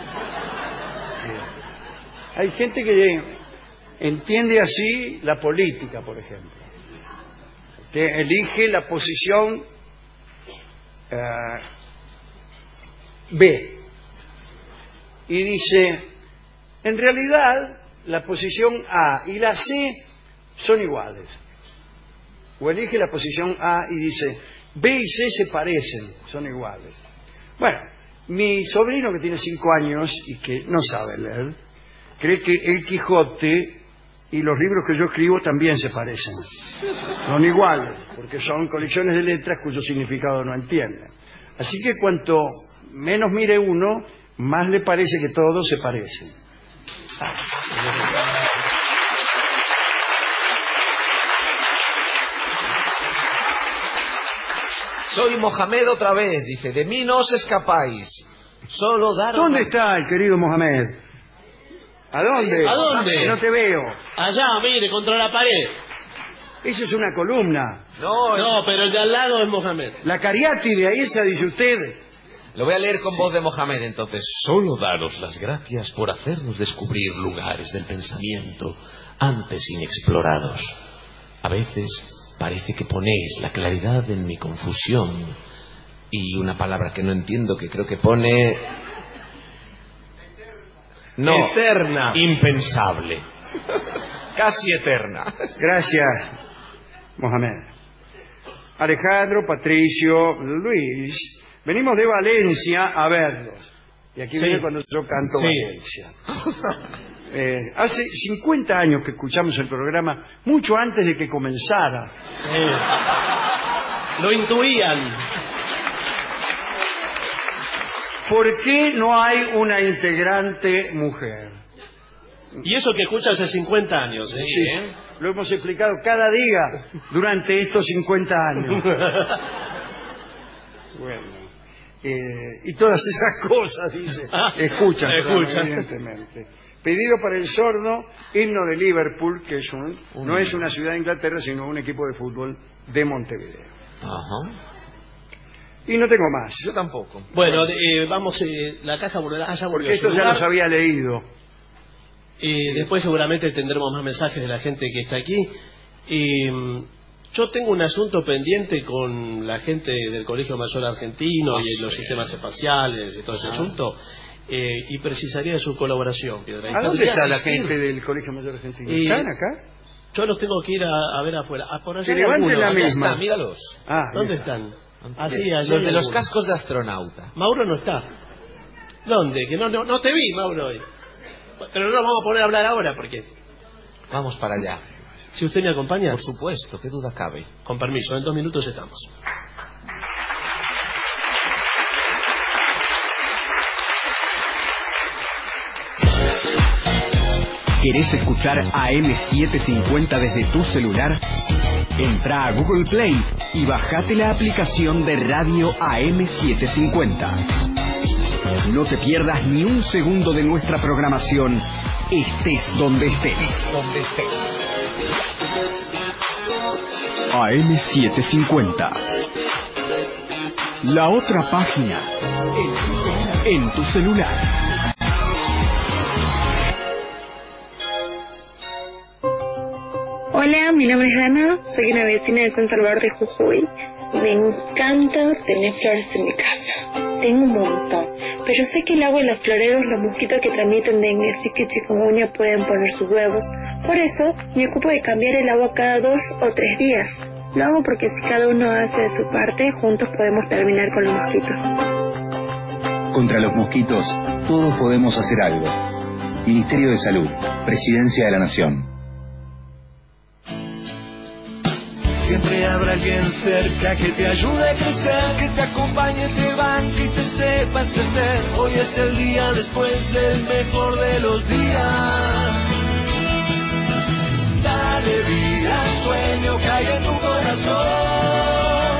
Hay gente que entiende así la política, por ejemplo. Que elige la posición B. y dice, en realidad la posición A y la C son iguales. O elige la posición A y dice, B y C se parecen, son iguales. Bueno, mi sobrino que tiene 5 años y que no sabe leer, cree que el Quijote y los libros que yo escribo también se parecen. Son iguales, porque son colecciones de letras cuyo significado no entiende. Así que cuanto menos mire uno, más le parece que todos se parecen. Soy Mohamed otra vez, dice, de mí no os escapáis. Solo daros... ¿Dónde está el querido Mohamed? ¿A dónde? ¿A dónde? No te veo. Allá, mire, contra la pared. Eso es una columna. No, pero el de al lado es Mohamed. La cariátide, ahí esa dice usted. Lo voy a leer con voz de Mohamed entonces. Solo daros las gracias por hacernos descubrir lugares del pensamiento antes inexplorados. A veces parece que ponéis la claridad en mi confusión. Y una palabra que no entiendo, que creo que pone... No, eterna. Impensable. Casi eterna. Gracias, Mohamed. Alejandro, Patricio, Luis, venimos de Valencia a verlos. Y aquí viene cuando yo canto Valencia. Hace 50 años que escuchamos el programa, mucho antes de que comenzara. Lo intuían. ¿Por qué no hay una integrante mujer? Y eso que escucha hace 50 años. Sí, lo hemos explicado cada día durante estos 50 años. Bueno, y todas esas cosas, dice, escuchan, evidentemente. Pedido para el sordo, himno de Liverpool, que es no es una ciudad de Inglaterra, sino un equipo de fútbol de Montevideo. Ajá. Y no tengo más. Yo tampoco. Bueno, vamos, la caja volverá. Ya volvió. Esto ya los había leído. Después seguramente tendremos más mensajes de la gente que está aquí. Yo tengo un asunto pendiente con la gente del Colegio Mayor Argentino y los sistemas espaciales y todo ese asunto. Y precisaría de su colaboración, Piedrahita. ¿A dónde está la gente del Colegio Mayor Argentino? ¿Están acá? Yo los tengo que ir a ver afuera. Por allá que levanten la Allá misma. está, míralos. ¿Dónde están? Sí, los de los cascos de astronauta. Mauro no está. ¿Dónde? Que no te vi, Mauro, hoy. Pero no nos vamos a poner a hablar ahora, porque... Vamos para allá. Si usted me acompaña... Por supuesto, qué duda cabe. Con permiso, en 2 minutos estamos. ¿Querés escuchar AM750 desde tu celular? Entra a Google Play y bajate la aplicación de radio AM750. No te pierdas ni un segundo de nuestra programación, estés donde estés. AM750. La otra página en tu celular. Hola, mi nombre es Ana, soy una vecina de San Salvador de Jujuy. Me encanta tener flores en mi casa. Tengo un montón. Pero sé que el agua de los floreros, los mosquitos que transmiten dengue, así que chikungunya pueden poner sus huevos. Por eso, me ocupo de cambiar el agua cada 2 o 3 días. Lo hago porque si cada uno hace de su parte, juntos podemos terminar con los mosquitos. Contra los mosquitos, todos podemos hacer algo. Ministerio de Salud, Presidencia de la Nación. Siempre habrá alguien cerca que te ayude a crecer, que te acompañe, te banque y te sepa entender. Hoy es el día después del mejor de los días. Dale vida al sueño que hay en tu corazón.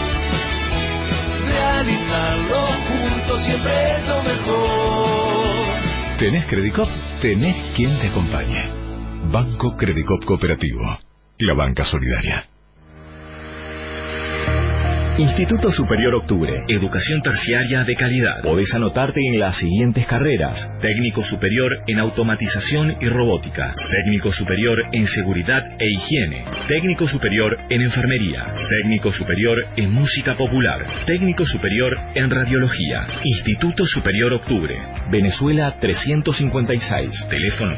Realizarlo juntos siempre es lo mejor. ¿Tenés Credicop? Tenés quien te acompañe. Banco Credicop Cooperativo. La banca solidaria. Instituto Superior Octubre. Educación terciaria de calidad. Podés anotarte en las siguientes carreras: técnico superior en automatización y robótica, técnico superior en seguridad e higiene, técnico superior en enfermería, técnico superior en música popular, técnico superior en radiología. Instituto Superior Octubre. Venezuela 356. Teléfono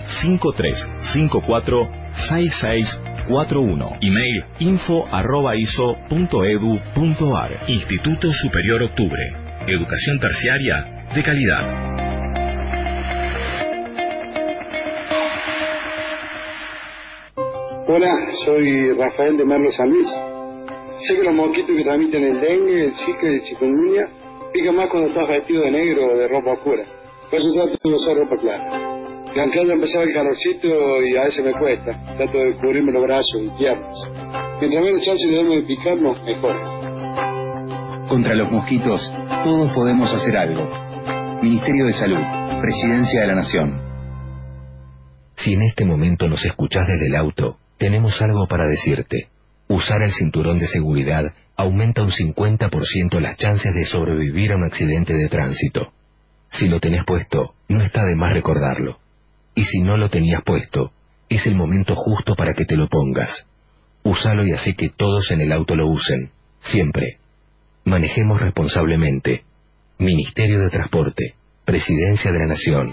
53546641. Email info@iso.edu.ar. Instituto Superior Octubre. Educación terciaria de calidad. Hola, soy Rafael de Merlo San Luis. Sé que los mosquitos que transmiten el dengue, el zika y el chikungunya pican más cuando estás vestido de negro o de ropa oscura. Por eso trato de usar ropa clara. Y aunque haya empezado el calorcito y a veces me cuesta, trato de cubrirme los brazos y piernas. Mientras menos chance le demos de picarnos, mejor. Contra los mosquitos, todos podemos hacer algo. Ministerio de Salud, Presidencia de la Nación. Si en este momento nos escuchás desde el auto, tenemos algo para decirte. Usar el cinturón de seguridad aumenta un 50% las chances de sobrevivir a un accidente de tránsito. Si lo tenés puesto, no está de más recordarlo. Y si no lo tenías puesto, es el momento justo para que te lo pongas. Úsalo y así que todos en el auto lo usen, siempre. Manejemos responsablemente. Ministerio de Transporte, Presidencia de la Nación.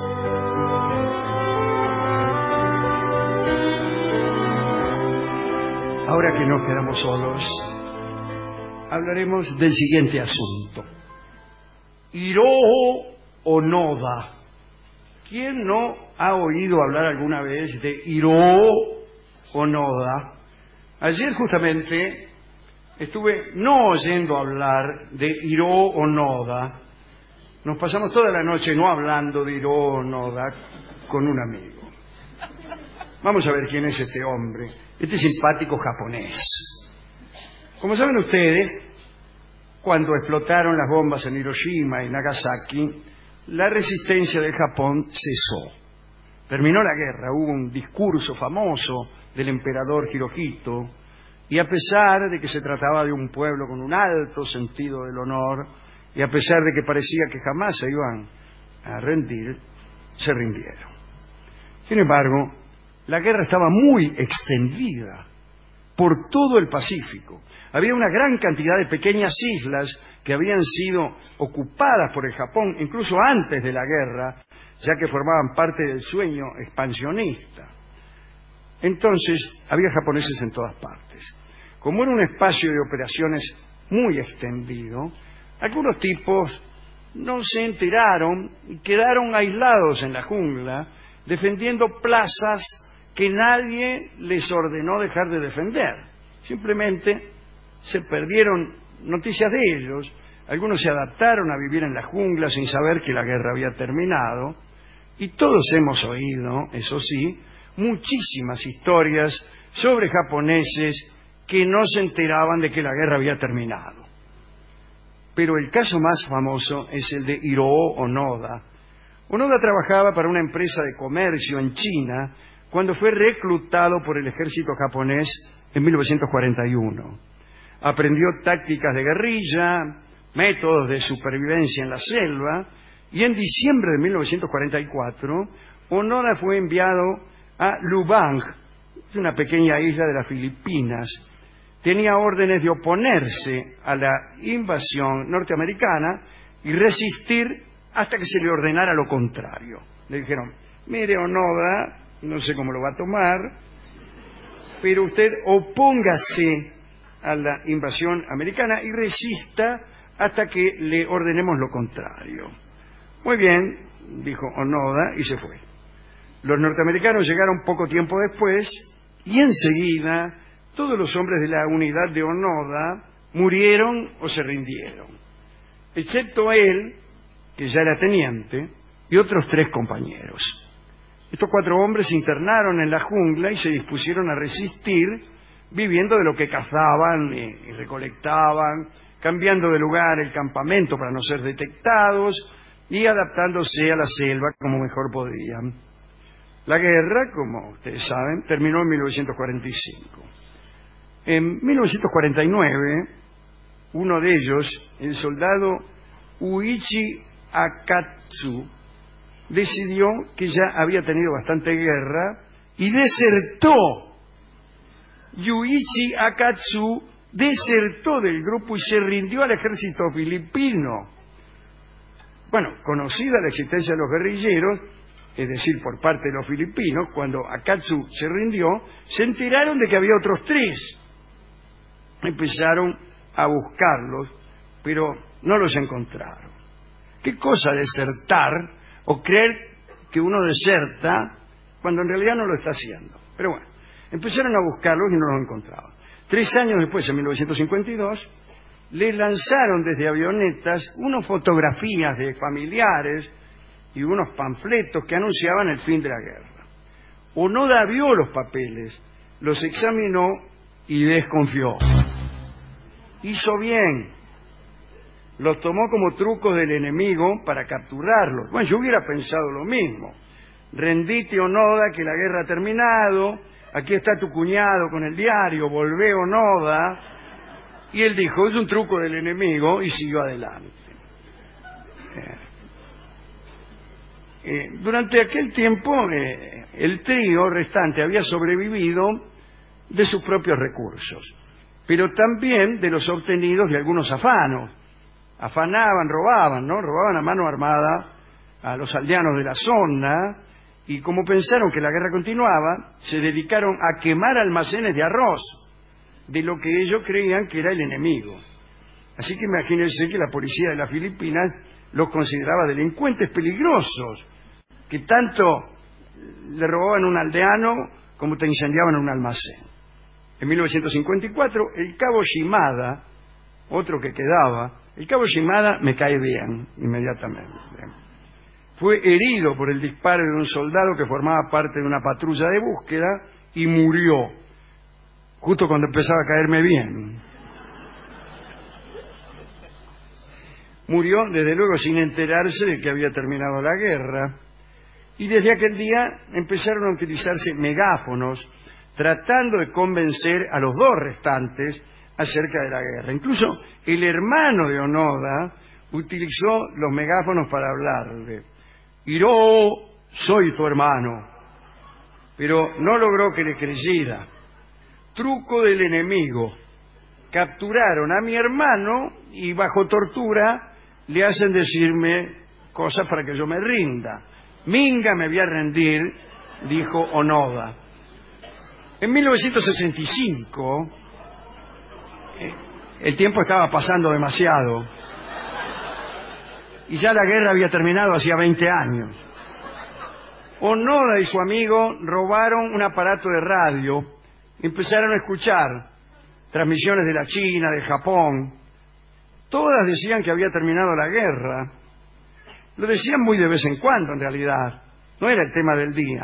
Ahora que nos quedamos solos, hablaremos del siguiente asunto. Hiroo Onoda. ¿Quién no ha oído hablar alguna vez de Hiroo Onoda? Ayer justamente estuve no oyendo hablar de Hiroo Onoda. Nos pasamos toda la noche no hablando de Hiroo Onoda con un amigo. Vamos a ver quién es este hombre, este simpático japonés. Como saben ustedes, cuando explotaron las bombas en Hiroshima y Nagasaki, la resistencia del Japón cesó. Terminó la guerra, hubo un discurso famoso del emperador Hirohito, y a pesar de que se trataba de un pueblo con un alto sentido del honor, y a pesar de que parecía que jamás se iban a rendir, se rindieron. Sin embargo, la guerra estaba muy extendida por todo el Pacífico. Había una gran cantidad de pequeñas islas que habían sido ocupadas por el Japón incluso antes de la guerra, ya que formaban parte del sueño expansionista. Entonces, había japoneses en todas partes. Como era un espacio de operaciones muy extendido, algunos tipos no se enteraron y quedaron aislados en la jungla, defendiendo plazas que nadie les ordenó dejar de defender. Simplemente se perdieron noticias de ellos. Algunos se adaptaron a vivir en la jungla sin saber que la guerra había terminado. Y todos hemos oído, eso sí, muchísimas historias sobre japoneses que no se enteraban de que la guerra había terminado. Pero el caso más famoso es el de Hiroo Onoda. Onoda trabajaba para una empresa de comercio en China cuando fue reclutado por el ejército japonés en 1941. Aprendió tácticas de guerrilla, métodos de supervivencia en la selva, y en diciembre de 1944, Onoda fue enviado a Lubang, una pequeña isla de las Filipinas. Tenía órdenes de oponerse a la invasión norteamericana y resistir hasta que se le ordenara lo contrario. Le dijeron: mire, Onoda, no sé cómo lo va a tomar, pero usted opóngase a la invasión americana y resista hasta que le ordenemos lo contrario. Muy bien, dijo Onoda, y se fue. Los norteamericanos llegaron poco tiempo después y enseguida todos los hombres de la unidad de Onoda murieron o se rindieron, excepto él, que ya era teniente, y otros 3 compañeros. Estos 4 hombres se internaron en la jungla y se dispusieron a resistir, viviendo de lo que cazaban y recolectaban, cambiando de lugar el campamento para no ser detectados y adaptándose a la selva como mejor podían. La guerra, como ustedes saben, terminó en 1945. En 1949, uno de ellos, el soldado Uichi Akatsu, decidió que ya había tenido bastante guerra y desertó. Yuichi Akatsu desertó del grupo y se rindió al ejército filipino. Bueno, conocida la existencia de los guerrilleros, es decir, por parte de los filipinos, cuando Akatsu se rindió, se enteraron de que había otros 3. Empezaron a buscarlos, pero no los encontraron. ¿Qué cosa desertar o creer que uno deserta cuando en realidad no lo está haciendo? Pero bueno, empezaron a buscarlos y no los encontraban. 3 años después, en 1952, le lanzaron desde avionetas unas fotografías de familiares y unos panfletos que anunciaban el fin de la guerra. Onoda vio los papeles, los examinó y desconfió. Hizo bien. Los tomó como trucos del enemigo para capturarlos. Bueno, yo hubiera pensado lo mismo. Rendite, Onoda, que la guerra ha terminado. Aquí está tu cuñado con el diario. Volvé, Onoda. Y él dijo, es un truco del enemigo, y siguió adelante. Durante aquel tiempo, el trío restante había sobrevivido de sus propios recursos, pero también de los obtenidos de algunos afanos. Afanaban, robaban, ¿no? Robaban a mano armada a los aldeanos de la zona, y como pensaron que la guerra continuaba, se dedicaron a quemar almacenes de arroz, de lo que ellos creían que era el enemigo. Así que imagínense que la policía de las Filipinas los consideraba delincuentes peligrosos, que tanto le robaban a un aldeano como te incendiaban un almacén. En 1954, el cabo Shimada, otro que quedaba, el cabo Shimada me cae bien inmediatamente. Fue herido por el disparo de un soldado que formaba parte de una patrulla de búsqueda y murió, justo cuando empezaba a caerme bien. Murió, desde luego, sin enterarse de que había terminado la guerra. Y desde aquel día empezaron a utilizarse megáfonos tratando de convencer a los 2 restantes acerca de la guerra. Incluso el hermano de Onoda utilizó los megáfonos para hablarle. Hiro, soy tu hermano. Pero no logró que le creyera. Truco del enemigo. Capturaron a mi hermano y bajo tortura le hacen decirme cosas para que yo me rinda. Minga, me voy a rendir, dijo Onoda. En 1965, el tiempo estaba pasando demasiado y ya la guerra había terminado hacía 20 años. Onoda y su amigo robaron un aparato de radio, empezaron a escuchar transmisiones de la China, de Japón. Todas decían que había terminado la guerra. Lo decían muy de vez en cuando, en realidad. No era el tema del día.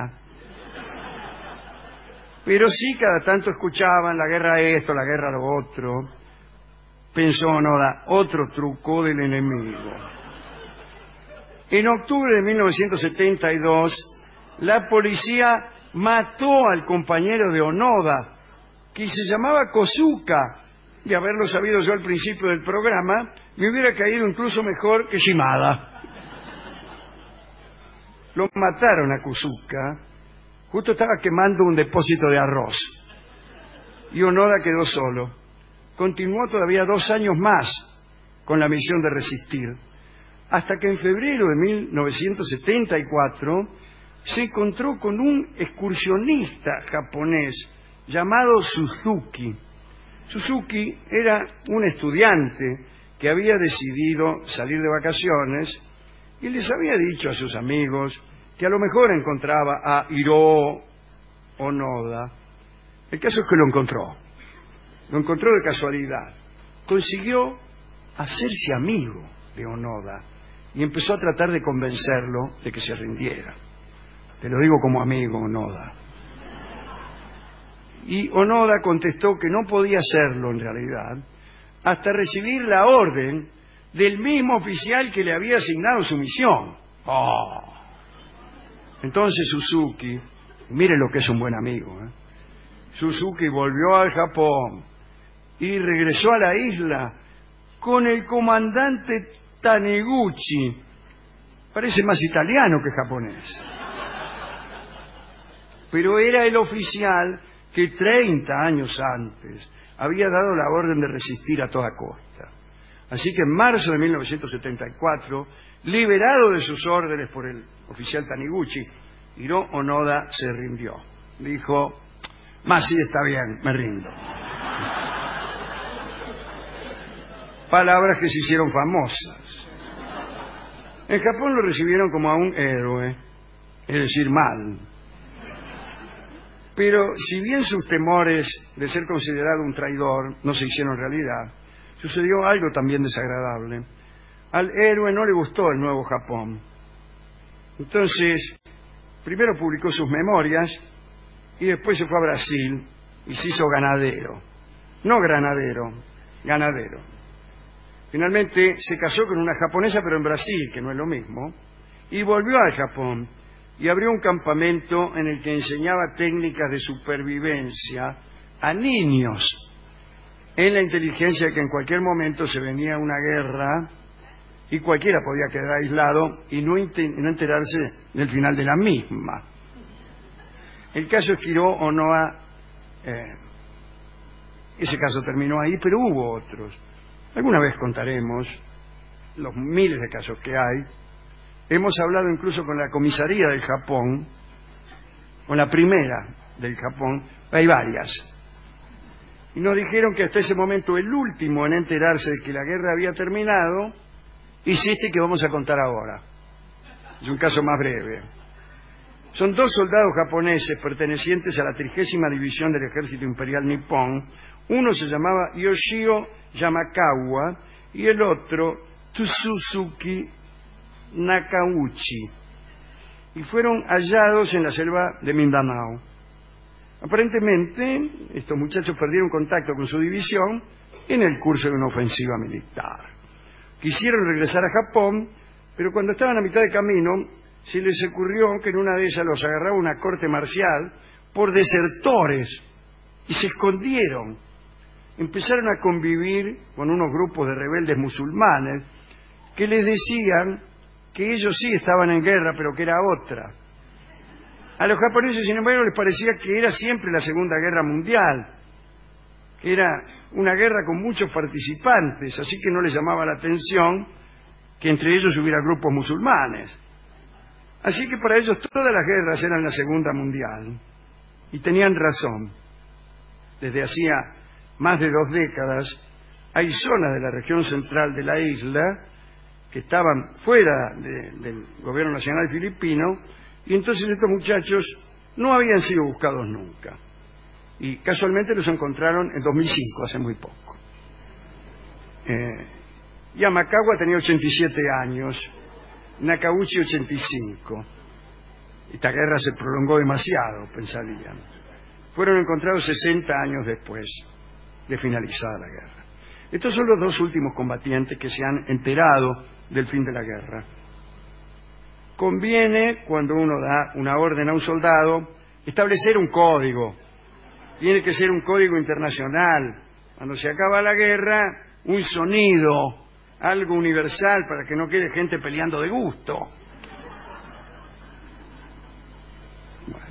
Pero sí, cada tanto escuchaban la guerra esto, la guerra lo otro. Pensó Onoda, otro truco del enemigo. En octubre de 1972, la policía mató al compañero de Onoda, que se llamaba Kosuka. De haberlo sabido yo al principio del programa, me hubiera caído incluso mejor que Shimada. Lo mataron a Kosuka. Justo estaba quemando un depósito de arroz. Y Onoda quedó solo. Continuó todavía 2 años más con la misión de resistir. Hasta que en febrero de 1974 se encontró con un excursionista japonés llamado Suzuki. Suzuki era un estudiante que había decidido salir de vacaciones y les había dicho a sus amigos que a lo mejor encontraba a Hiro Onoda. El caso es que lo encontró de casualidad. Consiguió hacerse amigo de Onoda y empezó a tratar de convencerlo de que se rindiera. Te lo digo como amigo, Onoda. Y Onoda contestó que no podía hacerlo en realidad hasta recibir la orden del mismo oficial que le había asignado su misión. Entonces Suzuki, mire lo que es un buen amigo, Suzuki volvió al Japón y regresó a la isla con el comandante Taniguchi. Parece más italiano que japonés. Pero era el oficial que 30 años antes había dado la orden de resistir a toda costa. Así que en marzo de 1974, liberado de sus órdenes por el oficial Taniguchi, Hiro Onoda se rindió. Dijo: "Más sí, está bien, me rindo". Palabras que se hicieron famosas. En Japón lo recibieron como a un héroe, es decir, mal. Pero si bien sus temores de ser considerado un traidor no se hicieron realidad, sucedió algo también desagradable. Al héroe no le gustó el nuevo Japón. Entonces, primero publicó sus memorias y después se fue a Brasil y se hizo ganadero. No granadero, ganadero. Finalmente se casó con una japonesa, pero en Brasil, que no es lo mismo, y volvió al Japón y abrió un campamento en el que enseñaba técnicas de supervivencia a niños, en la inteligencia de que en cualquier momento se venía una guerra y cualquiera podía quedar aislado y no enterarse del final de la misma. El caso es que Hiro Onoda, ese caso terminó ahí, pero hubo otros. Alguna vez contaremos los miles de casos que hay. Hemos hablado incluso con la comisaría del Japón, con la primera del Japón, hay varias. Y nos dijeron que hasta ese momento el último en enterarse de que la guerra había terminado es este que vamos a contar ahora. Es un caso más breve. Son 2 soldados japoneses pertenecientes a la 30ª División del Ejército Imperial Nipón. Uno se llamaba Yoshio Yamakawa y el otro Tsuzuki Nakauchi, y fueron hallados en la selva de Mindanao. Aparentemente, estos muchachos perdieron contacto con su división en el curso de una ofensiva militar. Quisieron regresar a Japón, pero cuando estaban a mitad de camino, se les ocurrió que en una de ellas los agarraba una corte marcial por desertores, y se escondieron. Empezaron a convivir con unos grupos de rebeldes musulmanes que les decían que ellos sí estaban en guerra, pero que era otra. A los japoneses, sin embargo, les parecía que era siempre la Segunda Guerra Mundial, que era una guerra con muchos participantes, así que no les llamaba la atención que entre ellos hubiera grupos musulmanes. Así que para ellos todas las guerras eran la Segunda Mundial. Y tenían razón. Desde hacía más de 2 décadas, hay zonas de la región central de la isla que estaban fuera del gobierno nacional filipino, y entonces estos muchachos no habían sido buscados nunca. Y casualmente los encontraron en 2005, hace muy poco. Yamakawa tenía 87 años, Nakauchi 85. Esta guerra se prolongó demasiado, pensarían. Fueron encontrados 60 años después de finalizada la guerra. Estos son los 2 últimos combatientes que se han enterado del fin de la guerra. Conviene, cuando uno da una orden a un soldado, establecer un código. Tiene que ser un código internacional. Cuando se acaba la guerra, un sonido, algo universal para que no quede gente peleando de gusto. Bueno.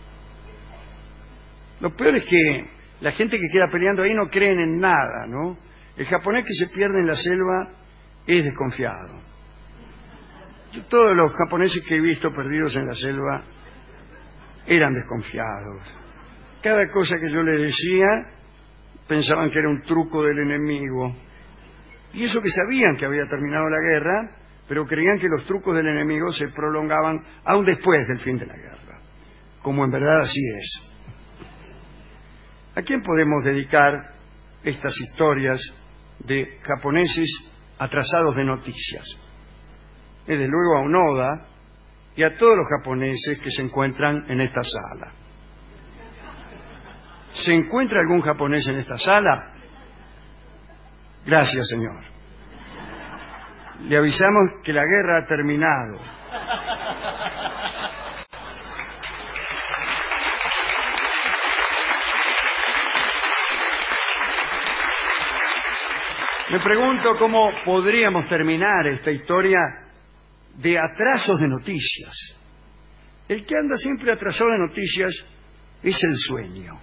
Lo peor es que la gente que queda peleando ahí no creen en nada, ¿no? El japonés que se pierde en la selva es desconfiado. Todos los japoneses que he visto perdidos en la selva eran desconfiados. Cada cosa que yo les decía pensaban que era un truco del enemigo. Y eso que sabían que había terminado la guerra, pero creían que los trucos del enemigo se prolongaban aún después del fin de la guerra. Como en verdad así es. ¿A quién podemos dedicar estas historias de japoneses atrasados de noticias? Desde luego a Onoda y a todos los japoneses que se encuentran en esta sala. ¿Se encuentra algún japonés en esta sala? Gracias, señor. Le avisamos que la guerra ha terminado. Me pregunto cómo podríamos terminar esta historia de atrasos de noticias. El que anda siempre atrasado de noticias es el sueño.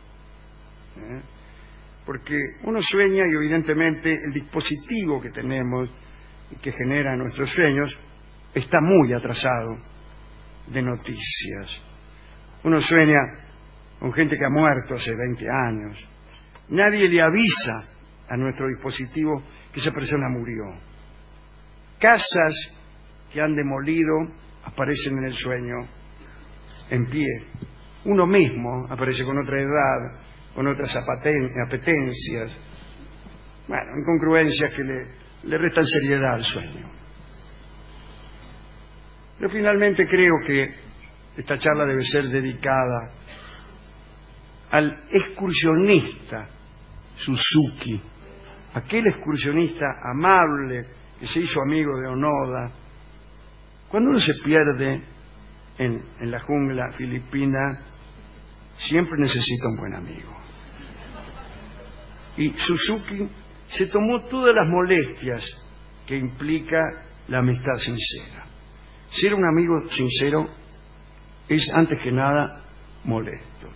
Porque uno sueña y evidentemente el dispositivo que tenemos y que genera nuestros sueños está muy atrasado de noticias. Uno sueña con gente que ha muerto hace 20 años. Nadie le avisa a nuestro dispositivo que esa persona murió. Casas que han demolido aparecen en el sueño en pie. Uno mismo aparece con otra edad, con otras apetencias. Bueno, incongruencias que le restan seriedad al sueño. Pero finalmente creo que esta charla debe ser dedicada al excursionista Suzuki, aquel excursionista amable que se hizo amigo de Onoda. Cuando uno se pierde en la jungla filipina, siempre necesita un buen amigo. Y Suzuki se tomó todas las molestias que implica la amistad sincera. Ser un amigo sincero es, antes que nada, molesto.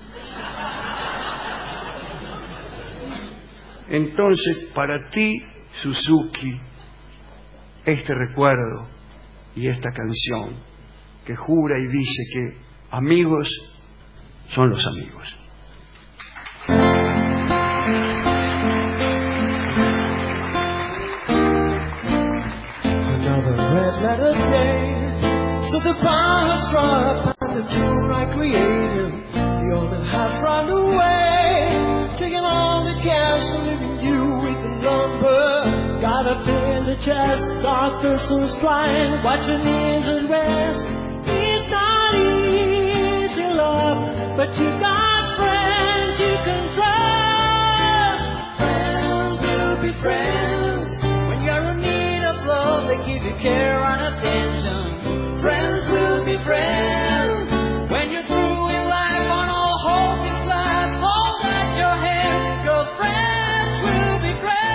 Entonces, para ti, Suzuki, este recuerdo y esta canción que jura y dice que amigos son los amigos. Another red letter day, so the bar has struck and the tune I created, the owner has run away, taking all the cash and leaving you with the number. Got a pain in the chest, doctors who's trying, watching ears and rest. It's not easy, love, but you got friends you can trust. Friends will be friends when you're in need of love. They give you care and attention. Friends will be friends when you're through in life on all hope is lost. Hold out your hand, 'cause friends will be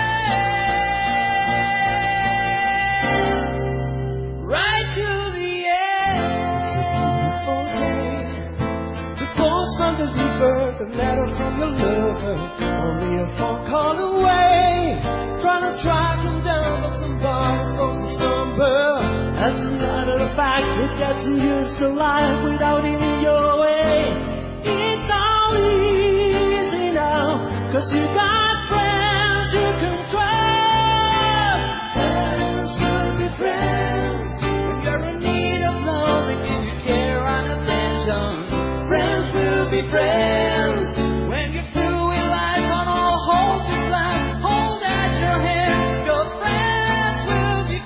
friends right to the end. It's a beautiful day. The post from the river, the letter from your lover, only a phone call away. Trying to track him down, but some bars close his number. As a matter of fact, we're getting used to life without him in your way. It's all easy now, 'cause you got friends you can trust. Friends will be friends when you're in need of love. They give you care and attention. Friends will be friends when you're through in life on all hope is lost. Hold out your hand, 'cause friends will be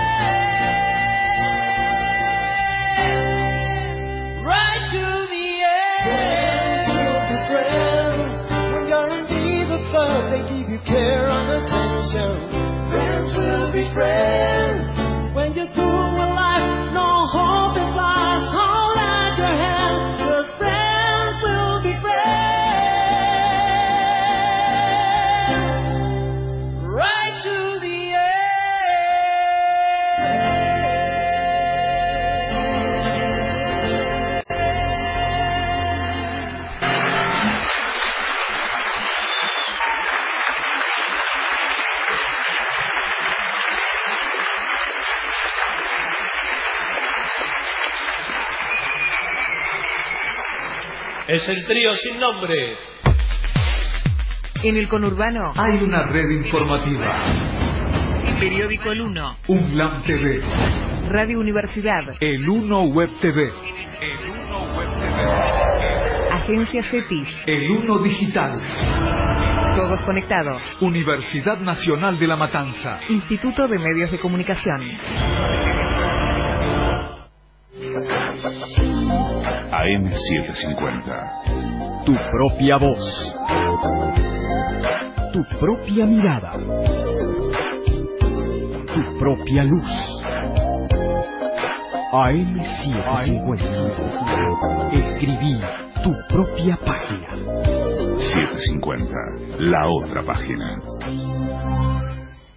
friends right to the end. Friends will be friends when you're in need of love. They give you care and attention. Friends will be friends when you're through with life, no hope is lost. Hold out your hand, 'cause friends will be friends right to the Es el trío sin nombre. En el conurbano hay una red informativa. El periódico El Uno, UNLAM TV, Radio Universidad, El Uno Web TV, Agencia CETIS, El Uno Digital. Todos conectados. Universidad Nacional de La Matanza. Instituto de Medios de Comunicación. AM750. Tu propia voz. Tu propia mirada. Tu propia luz. AM750. Escribí tu propia página. 750. La otra página.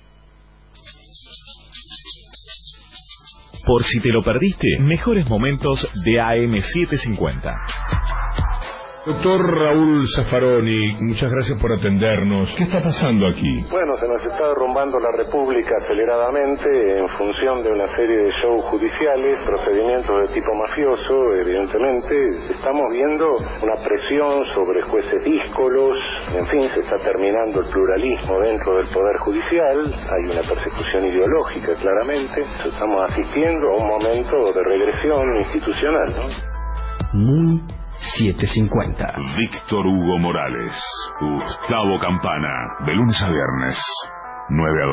Por si te lo perdiste, mejores momentos de AM750. Doctor Raúl Zaffaroni, muchas gracias por atendernos. ¿Qué está pasando aquí? Bueno, se nos está derrumbando la República aceleradamente en función de una serie de shows judiciales, procedimientos de tipo mafioso, evidentemente. Estamos viendo una presión sobre jueces díscolos, en fin, se está terminando el pluralismo dentro del Poder Judicial, hay una persecución ideológica claramente. Estamos asistiendo a un momento de regresión institucional, ¿no? Muy 750. Víctor Hugo Morales, Gustavo Campana, de lunes a viernes, 9 a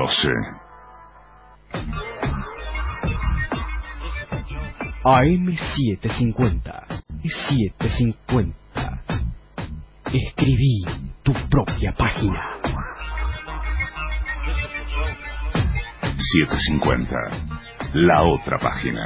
12. AM750. 750. Escribí tu propia página. 750. La otra página.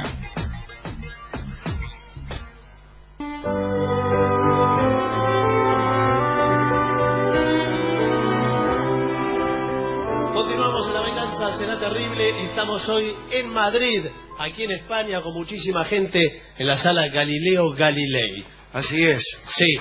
Continuamos en La Venganza Será Terrible. Estamos hoy en Madrid, aquí en España, con muchísima gente en la sala Galileo Galilei. Así es. Sí.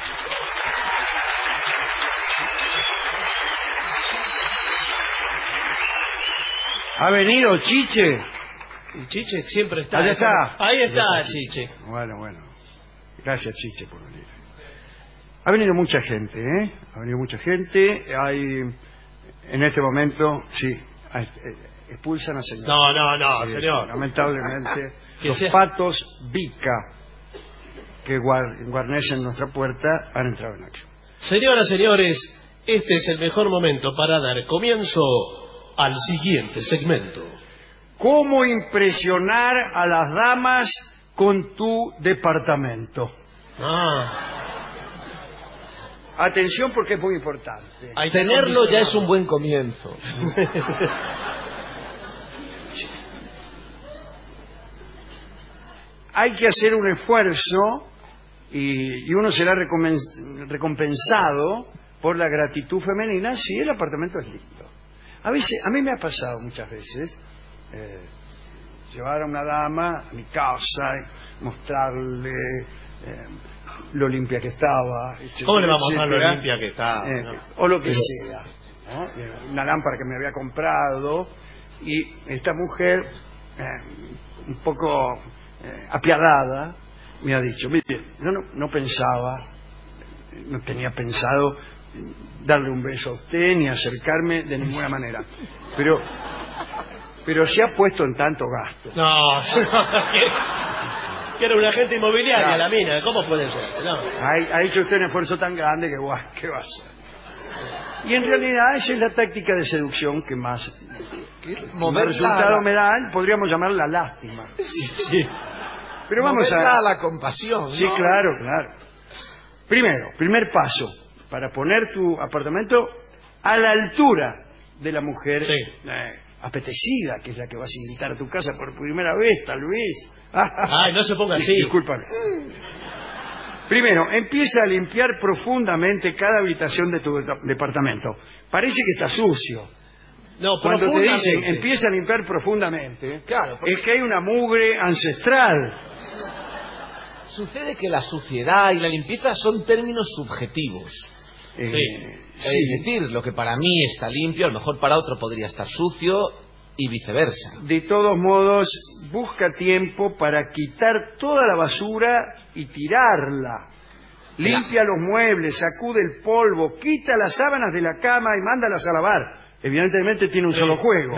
¿Ha venido Chiche? Y Chiche siempre está. Ahí está. Ahí está Chiche. Bueno. Gracias, Chiche, por venir. Ha venido mucha gente, ¿eh? Ha venido mucha gente. Hay, en este momento, sí, expulsan a señor. No, señor. Lamentablemente, los patos Vica que guarnecen nuestra puerta han entrado en acción. Señoras, señores, este es el mejor momento para dar comienzo al siguiente segmento. ¿Cómo impresionar a las damas con tu departamento? Atención, porque es muy importante. Tenerlo ya es un buen comienzo. Hay que hacer un esfuerzo y uno será recompensado por la gratitud femenina si el apartamento es lindo. A mí me ha pasado muchas veces llevar a una dama a mi casa, mostrarle lo limpia que estaba, etcétera, ¿cómo le vamos a mostrar lo limpia que está? O lo que sea, ¿no? Una lámpara que me había comprado, y esta mujer un poco apiadada me ha dicho: mire, yo no pensaba, no tenía pensado darle un beso a usted ni acercarme de ninguna manera, pero se ha puesto en tanto gasto. Que era una agente inmobiliaria, claro. La mina, ¿cómo puede ser? No. Ha hecho usted un esfuerzo tan grande que ¿qué va a hacer? Y en realidad esa es la táctica de seducción que más resultado me da, podríamos llamarla lástima. Sí. Pero vamos a la compasión, ¿no? Sí, claro. Primer paso para poner tu apartamento a la altura de la mujer apetecida, que es la que vas a invitar a tu casa por primera vez, tal vez. Ay, no se ponga así. Discúlpame. Primero, empieza a limpiar profundamente cada habitación de tu departamento. Parece que está sucio. No, cuando te dicen empieza a limpiar profundamente, claro, es que hay una mugre ancestral. Sucede que la suciedad y la limpieza son términos subjetivos. Es decir, lo que para mí está limpio, a lo mejor para otro podría estar sucio y viceversa. De todos modos, busca tiempo para quitar toda la basura y tirarla. Limpia los muebles, sacude el polvo, quita las sábanas de la cama y mándalas a lavar. Evidentemente tiene un solo juego.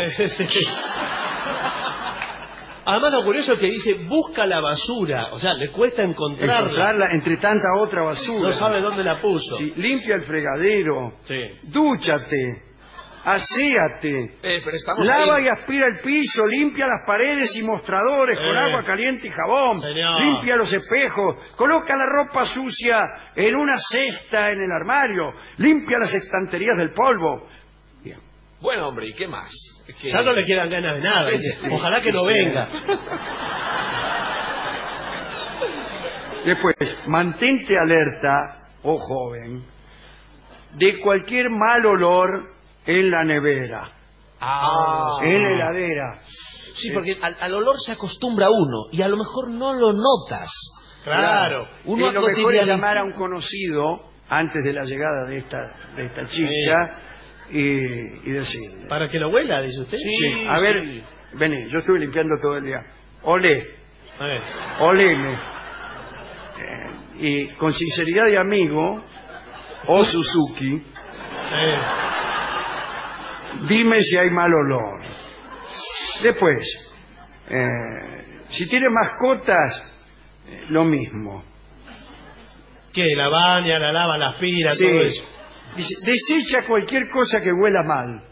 Además, lo curioso es que dice busca la basura, o sea, le cuesta encontrarla entre tanta otra basura. No sabe dónde la puso. Sí, limpia el fregadero, dúchate, aséate, lava y aspira el piso, limpia las paredes y mostradores con agua caliente y jabón, limpia los espejos, coloca la ropa sucia en una cesta en el armario, limpia las estanterías del polvo. Bien. Bueno, hombre, ¿y qué más? Ya no le quedan ganas de nada. Ojalá que no venga. Después, mantente alerta, oh joven, de cualquier mal olor en la nevera, en la heladera. Sí, porque al olor se acostumbra uno y a lo mejor no lo notas. Claro. Uno y lo mejor es llamar a un conocido antes de la llegada de esta chica y decirle. ¿Para que lo huela, dice usted? Sí. A ver, vení, yo estuve limpiando todo el día. Oleme. Y con sinceridad de amigo, o Suzuki, dime si hay mal olor. Después, si tiene mascotas, lo mismo. ¿Qué? La baña, la lava, la aspira, Sí. todo eso. Dice, desecha cualquier cosa que huela mal.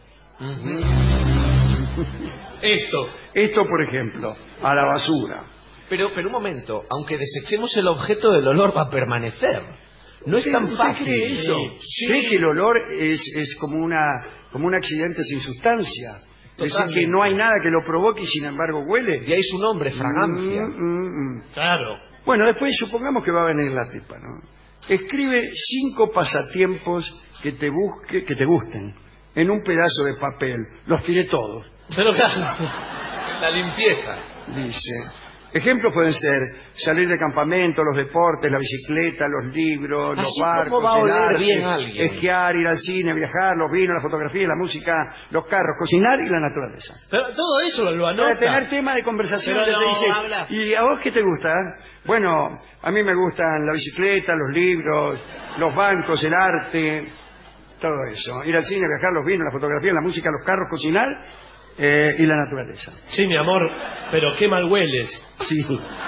Esto, por ejemplo, a la basura. Pero un momento, aunque desechemos el objeto, el olor va a permanecer. No es tan fácil. ¿Cree eso? Sí. ¿Cree que el olor es como un accidente sin sustancia? Es decir, que no hay nada que lo provoque y sin embargo huele. De ahí su nombre, fragancia. Claro. Bueno, después supongamos que va a venir la tipa, ¿no? Escribe 5 pasatiempos que te gusten en un pedazo de papel. Los tiré todos. Pero claro. La limpieza. Dice. Ejemplos pueden ser salir de campamento, los deportes, la bicicleta, los libros, los barcos, ¿cómo va a el oler arte, bien alguien? esquiar, ir al cine, viajar, los vinos, la fotografía, la música, los carros, cocinar y la naturaleza. Pero todo eso lo anota. Para tener tema de conversación. Pero le no, dice, habla. ¿y a vos qué te gusta? Bueno, a mí me gustan la bicicleta, los libros, los bancos, el arte, todo eso. Ir al cine, viajar, los vinos, la fotografía, la música, los carros, cocinar y la naturaleza. Sí, mi amor, pero qué mal hueles. Sí.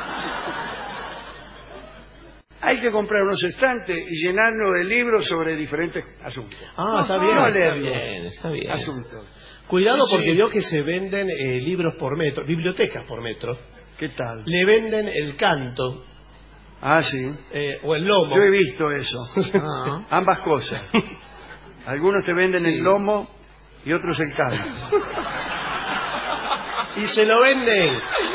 Hay que comprar unos estantes y llenarlo de libros sobre diferentes asuntos. Está bien. No Está leerlos. bien, está bien. Asuntos. Cuidado Sí, porque sí. veo que se venden libros por metro, bibliotecas por metro. ¿Qué tal? Le venden el canto Sí. o el lomo. Yo he visto eso. Ambas cosas. Algunos te venden el lomo y otros el canto. Y se lo venden.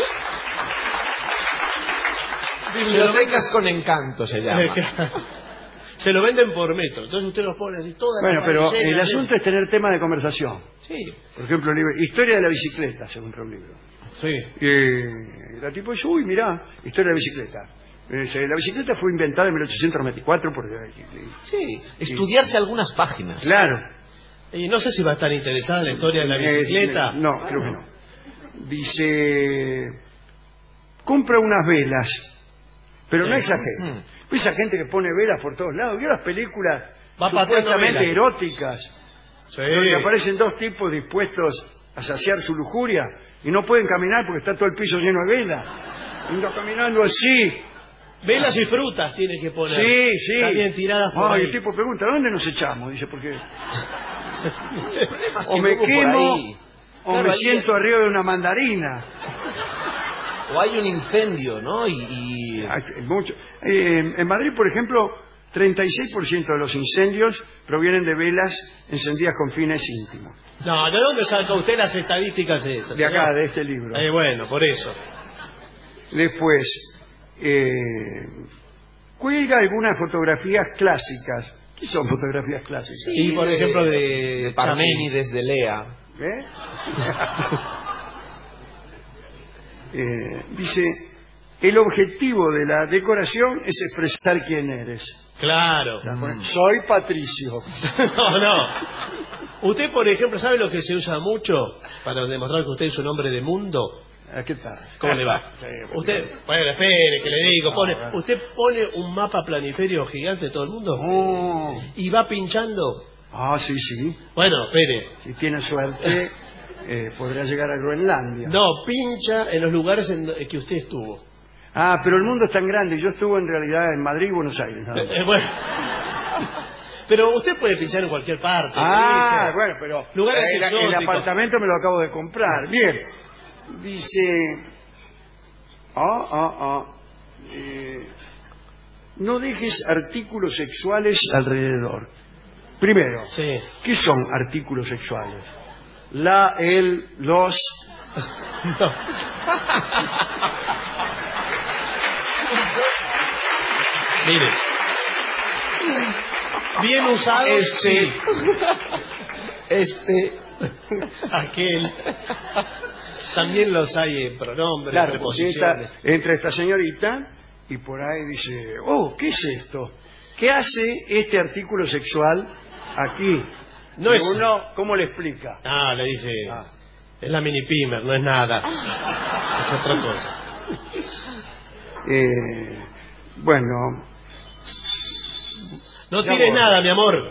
Bibliotecas con encanto se llama. Se lo venden por metro. Entonces usted los pone así todas. Bueno, las pero llenas, el asunto es tener tema de conversación. Sí. Por ejemplo, el libro, Historia de la bicicleta, se compra un libro. Sí. Y la tipo dice, uy, mirá, Historia de la bicicleta. Dice, la bicicleta fue inventada en 1894 por... Sí, estudiarse algunas páginas. Claro. Y no sé si va a estar interesada en la historia de la bicicleta. No, creo que no. Dice, compra unas velas, pero no exagere. Esa gente que pone velas por todos lados, ¿vio las películas Va pateando supuestamente velas. eróticas? Sí. Donde aparecen dos tipos dispuestos a saciar su lujuria y no pueden caminar porque está todo el piso lleno de velas. Y no caminando así. Velas y frutas tiene que poner. Sí. También tiradas por ahí. Y el tipo pregunta, ¿dónde nos echamos? Dice, porque Problemas o que me hubo por quemo ahí. o Claro, me ahí- siento arriba de una mandarina. O hay un incendio, ¿no? Hay mucho. En Madrid, por ejemplo, 36% de los incendios provienen de velas encendidas con fines íntimos. No, ¿de dónde saca usted las estadísticas esas? De acá, señor? de este libro. Bueno, por eso. Después, cuelga algunas fotografías clásicas. ¿Qué son fotografías clásicas? Y por ejemplo de Parménides, de Lea. Dice, el objetivo de la decoración es expresar quién eres. Claro. Soy Patricio. No. Usted, por ejemplo, ¿sabe lo que se usa mucho para demostrar que usted es un hombre de mundo? ¿Qué tal? ¿Cómo le va? Sí, Usted, bueno, espere, que le digo, usted pone un mapa planiferio gigante de todo el mundo y va pinchando. Sí. Bueno, espere. Si tiene suerte, podrá llegar a Groenlandia. No, pincha en los lugares en que usted estuvo. Pero el mundo es tan grande. Yo estuve en realidad en Madrid y Buenos Aires. nada más. Bueno. Pero usted puede pinchar en cualquier parte. Bueno, pero lugares el exóticos. apartamento me lo acabo de comprar. Bien. Dice... no dejes artículos sexuales alrededor. Primero, ¿qué son artículos sexuales? Los... No. Mire. Bien usados, sí. Este. Aquel. También los hay en pronombres, Claro, preposiciones. entra esta señorita y por ahí dice, oh, ¿qué es esto? ¿Qué hace este artículo sexual aquí? No y es... uno, ¿cómo le explica? Ah, le dice, es la mini pimer, no es nada. Es otra cosa. Bueno. No tires nada, mi amor.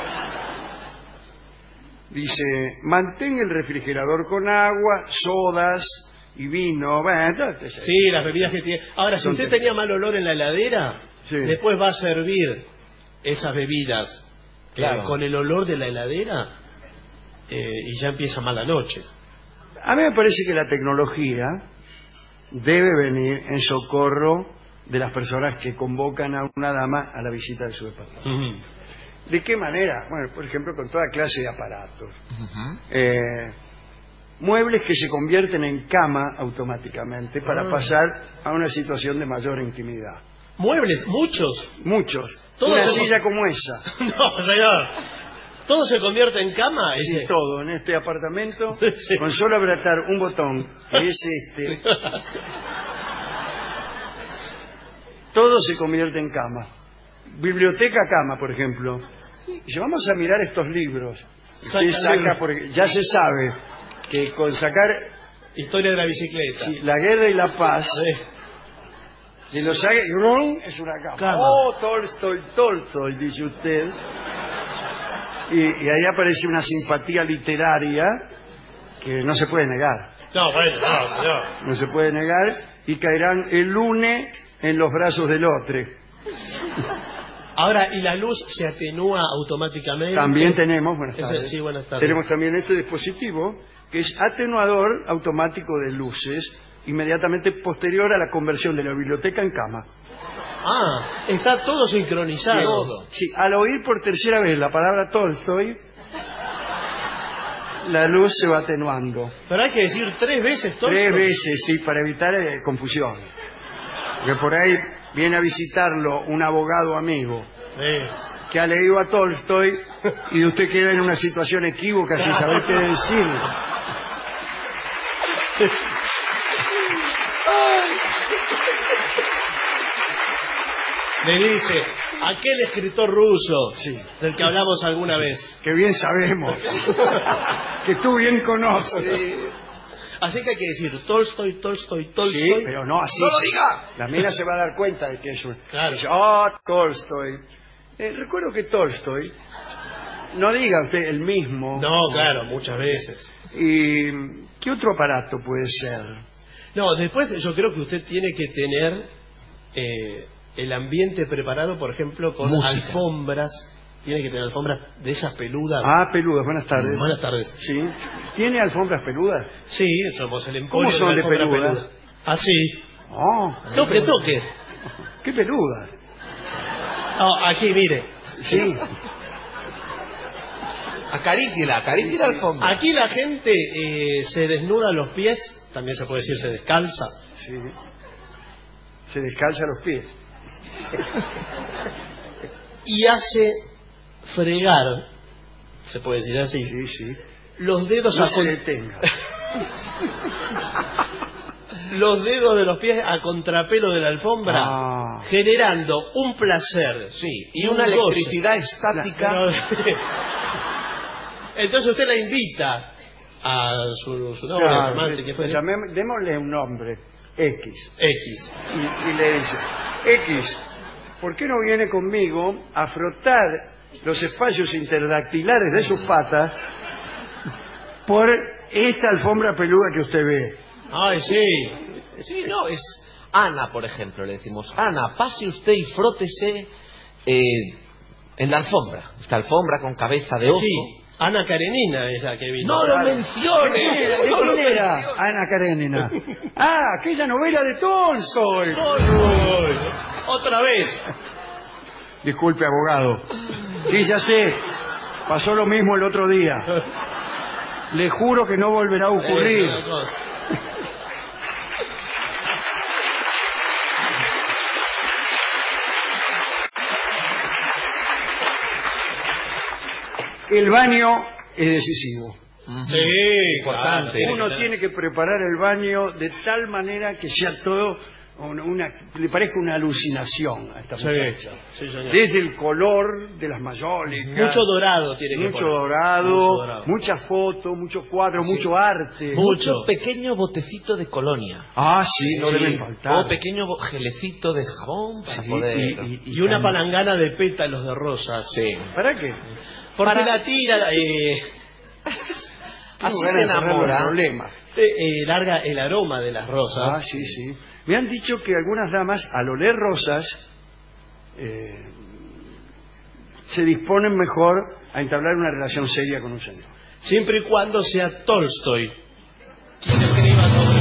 Dice, mantén el refrigerador con agua, sodas y vino. Bueno, sí, las bebidas que tiene. Ahora, si usted tenía mal olor en la heladera, después va a servir esas bebidas con el olor de la heladera y ya empieza mala noche. A mí me parece que la tecnología debe venir en socorro de las personas que convocan a una dama a la visita de su departamento. ¿De qué manera? Bueno, por ejemplo, con toda clase de aparatos. Muebles que se convierten en cama automáticamente para pasar a una situación de mayor intimidad. ¿Muebles? ¿Muchos? Muchos. Una silla como esa. No, señor. ¿Todo se convierte en cama? Sí, todo. En este apartamento, con solo apretar un botón, que es este, todo se convierte en cama. Biblioteca cama, por ejemplo. Dice, vamos a mirar estos libros. Usted saca, porque ya se sabe que con sacar Historia de la bicicleta, la guerra y la paz, y lo saca y ¡rum! Es una cama. Oh, Tolstoy, dice usted. Y ahí aparece una simpatía literaria que no se puede negar. No, bueno, no, señor. No se puede negar, y caerán el lunes en los brazos del otro. Ahora, ¿y la luz se atenúa automáticamente? También tenemos, buenas tardes. Sí, buenas tardes. Tenemos también este dispositivo que es atenuador automático de luces, inmediatamente posterior a la conversión de la biblioteca en cama. Ah, está todo sincronizado. Sí, al oír por tercera vez la palabra Tolstoy, la luz se va atenuando. Pero hay que decir 3 veces Tolstoy. 3 veces, sí, para evitar confusión. Porque por ahí viene a visitarlo un abogado amigo que ha leído a Tolstoy y usted queda en una situación equívoca sin saber qué decir. Le dice, aquel escritor ruso del que hablamos alguna vez. Que bien sabemos. Que tú bien conoces. Sí. Así que hay que decir Tolstoy. Sí, pero no así. ¡No lo diga! La mina se va a dar cuenta de que es un... Claro. Dice, Tolstoy. Recuerdo que Tolstoy, no diga usted el mismo. No, claro, muchas veces. ¿Y qué otro aparato puede ser? No, después yo creo que usted tiene que tener el ambiente preparado, por ejemplo, con alfombras. Tiene que tener alfombras de esas peludas. Ah, peludas, buenas tardes. Buenas tardes. Sí. ¿Tiene alfombras peludas? Sí, somos el emporio. ¿Cómo son de alfombra peludas? peluda. Así. Oh, Toque. ¿Qué peludas? Oh, aquí, mire. Sí. Acaricie la alfombra. Aquí la gente se desnuda los pies, también se puede decir se descalza. Sí. Se descalza los pies. Y hace fregar, se puede decir así. Sí. Los dedos no se detenga. Los dedos de los pies a contrapelo de la alfombra, generando un placer. Sí, y una electricidad estática. Entonces usted la invita a su novia amante, que fue. Démosle un nombre, X. Y le dice, X, ¿por qué no viene conmigo a frotar los espacios interdactilares de sus patas por esta alfombra peluda que usted ve? Ay, sí. Sí, no, es Ana, por ejemplo, le decimos, Ana, pase usted y frótese en la alfombra. Esta alfombra con cabeza de oso. Sí, Ana Karenina es la que vino. No lo mencione. ¿De quién era Ana Karenina? Ah, aquella novela de Tolstoy. Otra vez. Disculpe, abogado. Sí, ya sé. Pasó lo mismo el otro día. Le juro que no volverá a ocurrir. El baño es decisivo. Sí, importante. claro, Uno tiene que preparar el baño de tal manera que sea todo le parezca una alucinación a esta muchacha. Sí, señor. Desde el color de las mayólicas. Mucho dorado tiene que mucho poner. dorado, muchas fotos, muchos cuadros, mucho arte. Mucho pequeño botecito de colonia. Ah, sí, no deben faltar. O pequeño gelecito de jabón para poder... Y una palangana de pétalos de rosas. Sí. ¿Para qué? Porque Para- la tira... Así ganas se de ponerle enamora. problemas. larga el aroma de las rosas. Ah, sí, sí. Me han dicho que algunas damas, al oler rosas, se disponen mejor a entablar una relación seria con un señor. Siempre y cuando sea Tolstoy quien escriba sobre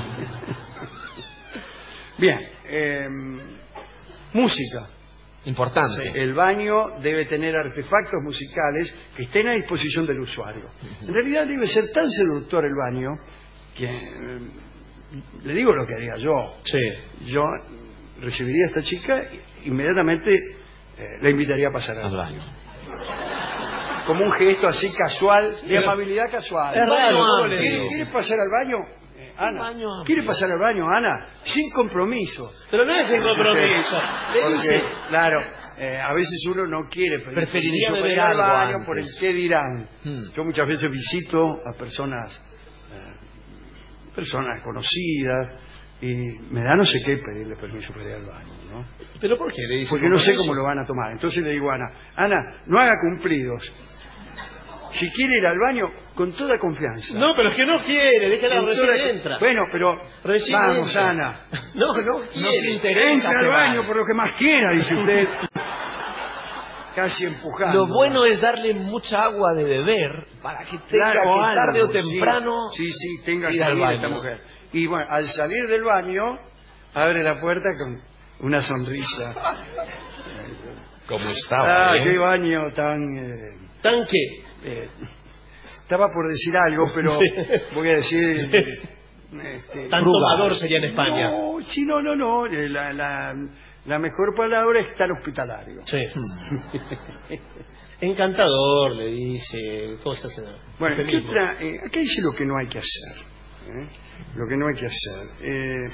Bien, música. Importante. El baño debe tener artefactos musicales que estén a disposición del usuario. En realidad debe ser tan seductor el baño que le digo lo que haría yo. Sí. Yo recibiría a esta chica e inmediatamente la invitaría a pasar al baño. Como un gesto así casual, de amabilidad casual. Es raro, ¿cómo le digo? ¿Quieres pasar al baño? Ana, ¿quiere pasar al baño, Ana? Sin compromiso. Pero no es sin compromiso. Le Porque, dice... claro, a veces uno no quiere pedir Preferiría permiso para beber ir al algo baño antes. por el qué dirán. Yo muchas veces visito a personas conocidas y me da no sé qué pedirle permiso para ir al baño, ¿no? ¿Pero por qué le dice? Porque no sé cómo lo van a tomar. Entonces le digo a Ana, Ana, no haga cumplidos. Si quiere ir al baño, con toda confianza. No, pero es que no quiere, déjala, Con recién toda- entra. Bueno, pero Recién vamos, entra. Ana. No quiere. Entra al baño por lo que más quiera, dice usted. Casi empujando. Lo bueno es darle mucha agua de beber para que tenga Claro, que tarde o sí, temprano sí, tenga que ir al ir baño. esta mujer. Y bueno, al salir del baño, abre la puerta con una sonrisa. Como estaba, Qué baño tan... ¿Tan qué? Estaba por decir algo, pero Sí. voy a decir... Tan tomador sería en España. No, sí, no. La mejor palabra es tan hospitalario. Sí. Encantador, le dice, cosas. Bueno, ¿qué eufemismo. otra? Acá dice lo que no hay que hacer. Lo que no hay que hacer.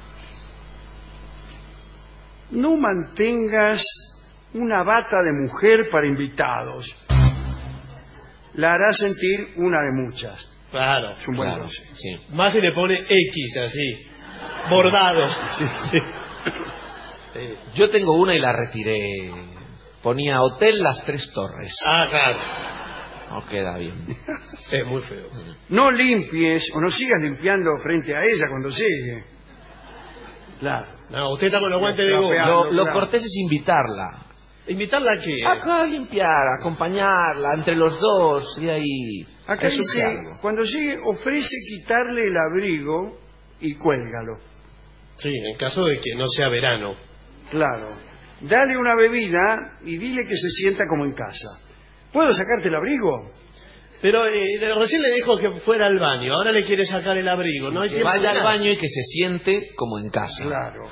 No mantengas una bata de mujer para invitados. La hará sentir una de muchas. Claro. Es un buen Claro, consejo. sí. Más si le pone X así, bordados. Sí. Yo tengo una y la retiré. Ponía Hotel Las Tres Torres. Ah, claro. No queda bien. Es muy feo. No limpies o no sigas limpiando frente a ella cuando llegue. Claro. No, usted está con los guantes de Trapeando. goma. Lo claro. cortés es invitarla. ¿Invitarla a qué? Acá a limpiar, a acompañarla entre los dos y ahí. Acá eso dice, que hago. cuando llegue, ofrece quitarle el abrigo y cuélgalo. Sí, en caso de que no sea verano. Claro. Dale una bebida y dile que se sienta como en casa. ¿Puedo sacarte el abrigo? Pero recién le dijo que fuera al baño, ahora le quiere sacar el abrigo. No hay Que tiempo vaya de al nada. baño y que se siente como en casa. Claro.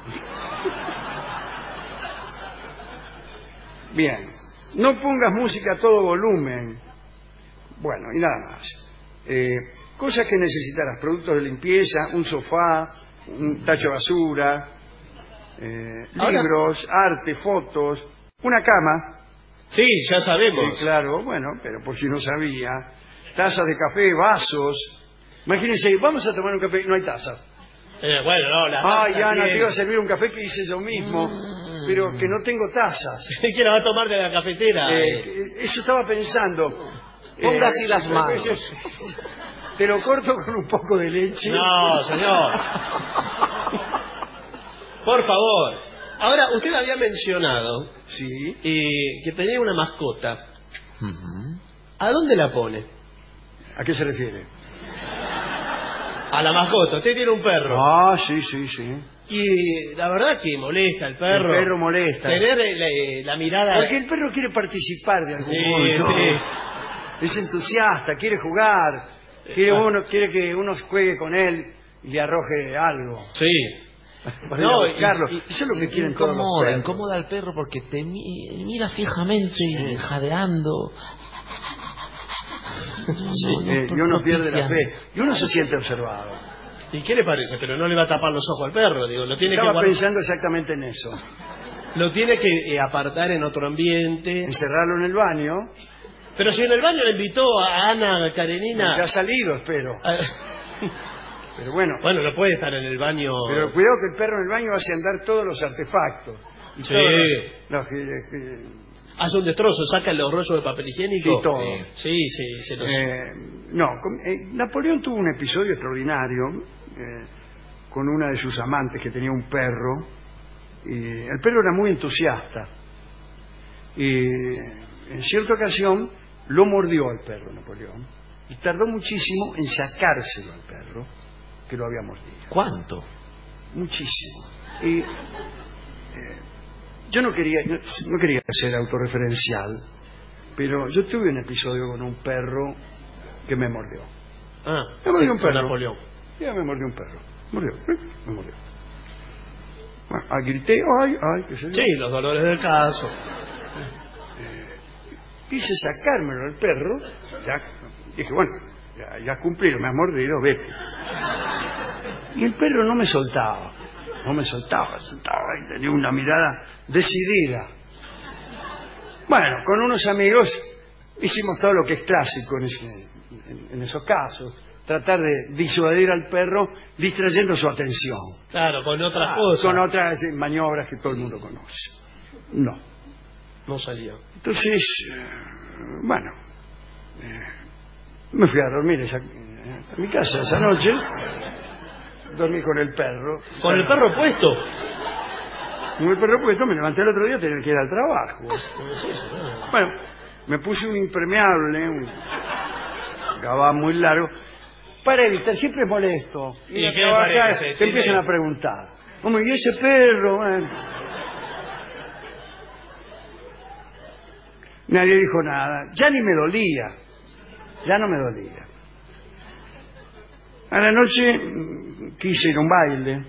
Bien. No pongas música a todo volumen. Bueno, y nada más. Cosas que necesitarás. Productos de limpieza, un sofá, un tacho de basura, libros, arte, fotos, una cama. Sí, ya sabemos. Sí, claro, bueno, pero por si no sabía. Tazas de café, vasos. Imagínense, vamos a tomar un café, no hay tazas. Bueno, no, la Ay, taza Ana, te tiene. iba a servir un café que hice yo mismo, pero que no tengo tazas. ¿Quién la va a tomar de la cafetera? Eso estaba pensando. Ponga así las manos. Te lo corto con un poco de leche. No, señor. Por favor. Ahora, usted había mencionado Sí. que tenía una mascota. ¿A dónde la pone? ¿A qué se refiere? A la mascota. Usted tiene un perro. Ah, sí. Y la verdad que molesta el perro. El perro molesta. Tener la mirada... Porque el perro quiere participar de algún Sí, modo. sí. Es entusiasta, quiere jugar, quiere que uno juegue con él y le arroje algo. Sí. Para No, ir a buscarlo. Eso es lo que quieren todos los perros. Incomoda al perro porque te mira fijamente, jadeando. y uno pierde la fe. Y uno se siente observado. ¿Y qué le parece? Pero no le va a tapar los ojos al perro, digo, lo tiene Estaba pensando exactamente en eso. Lo tiene que apartar en otro ambiente. Encerrarlo en el baño. Pero si en el baño le invitó a Ana Karenina... Ya ha salido, espero. Pero bueno. Bueno, no puede estar en el baño... Pero cuidado que el perro en el baño hace andar todos los artefactos. Y sí. Hace un destrozo, saca los rollos de papel higiénico. Sí, todo. Sí. Se los... Napoleón tuvo un episodio extraordinario con una de sus amantes que tenía un perro. Y el perro era muy entusiasta. Y en cierta ocasión lo mordió al perro Napoleón. Y tardó muchísimo en sacárselo al perro que lo había mordido. ¿Cuánto? Muchísimo. Y yo no quería ser autorreferencial, pero yo tuve un episodio con un perro que me mordió. Me mordió un perro. Napoleón. Ya me mordió un perro. Me mordió. Bueno, grité, ay, qué sé yo. Sí, los dolores del caso. Quise sacármelo al perro, dije, bueno, ya cumplí, me has mordido, vete. Y el perro no me soltaba, y tenía una mirada decidida. Bueno, con unos amigos hicimos todo lo que es clásico en esos casos, tratar de disuadir al perro distrayendo su atención. Claro, con otras cosas. Con otras maniobras que todo el mundo conoce. No salió. Entonces, bueno, me fui a dormir a mi casa esa noche. Dormí con el perro. ¿Con el perro puesto? Con el perro puesto, me levanté el otro día, tenía que ir al trabajo. Bueno, me puse un impermeable, un gabán muy largo, para evitar, siempre es molesto. ¿Y qué le parece? Te empiezan a preguntar. ¿Y ese perro? Nadie dijo nada. Ya ni me dolía. Ya no me dolía. A la noche quise ir a un baile.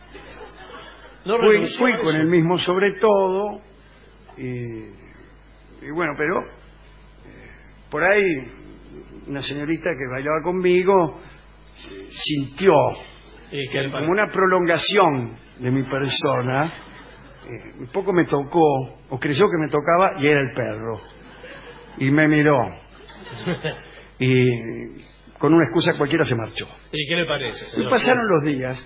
Fui con el mismo sobre todo. Y bueno, pero por ahí una señorita que bailaba conmigo sintió como una prolongación de mi persona. Un poco me tocó, o creyó que me tocaba, y era el perro. Y me miró. Y con una excusa cualquiera se marchó. ¿Y qué le parece, señor? Y pasaron los días.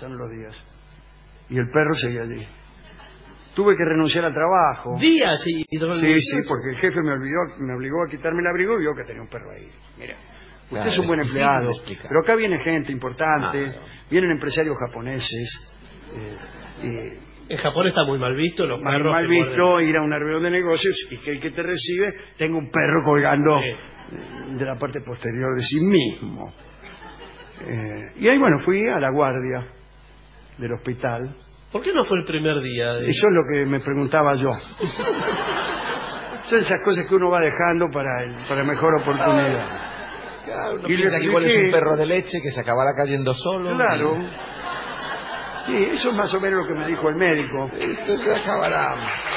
Y el perro seguía allí. Tuve que renunciar al trabajo. ¿Días? Sí, porque el jefe me obligó a quitarme el abrigo y vio que tenía un perro ahí. Mira, usted es un buen empleado, pero acá viene gente importante, vienen empresarios japoneses. En Japón está muy mal visto los perros. Mal visto ir a una reunión de negocios y que el que te recibe tenga un perro colgando de la parte posterior de sí mismo. Y ahí, bueno, fui a la guardia del hospital. ¿Por qué no fue el primer día? Eso es lo que me preguntaba yo. Son esas cosas que uno va dejando para mejor oportunidad. Claro, uno piensa que igual es un perro de leche que se acabará cayendo solo. Claro. Sí, eso es más o menos lo que me dijo el médico. Esto se acabará.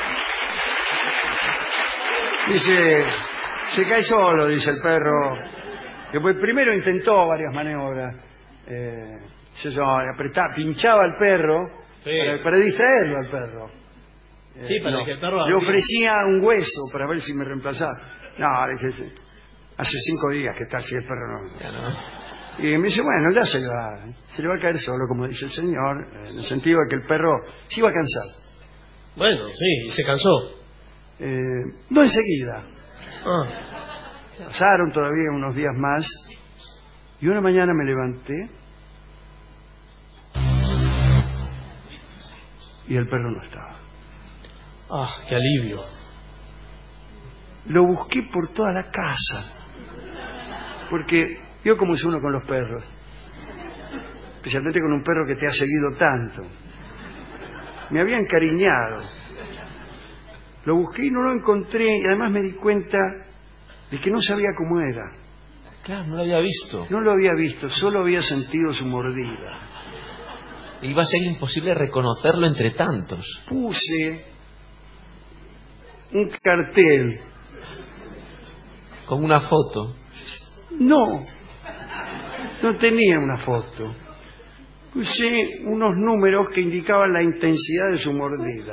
Dice, se cae solo, dice el perro. Después primero intentó varias maniobras. Apretaba, pinchaba al perro para distraerlo al perro. Para que el perro... Le ofrecía un hueso para ver si me reemplazaba. No, le dije, hace 5 días que está así el perro. No. Y me dice, bueno, ya se le va a caer solo, como dice el señor, en el sentido de que el perro se iba a cansar. Bueno, sí, y se cansó. No enseguida. Pasaron todavía unos días más y una mañana me levanté y el perro no estaba. ¡Qué alivio! Lo busqué por toda la casa porque vio cómo es uno con los perros, especialmente con un perro que te ha seguido tanto. Me había encariñado. Lo busqué y no lo encontré, y además me di cuenta de que no sabía cómo era. Claro, no lo había visto. No lo había visto, solo había sentido su mordida. Iba a ser imposible reconocerlo entre tantos. Puse un cartel con una foto. No tenía una foto. Puse unos números que indicaban la intensidad de su mordida.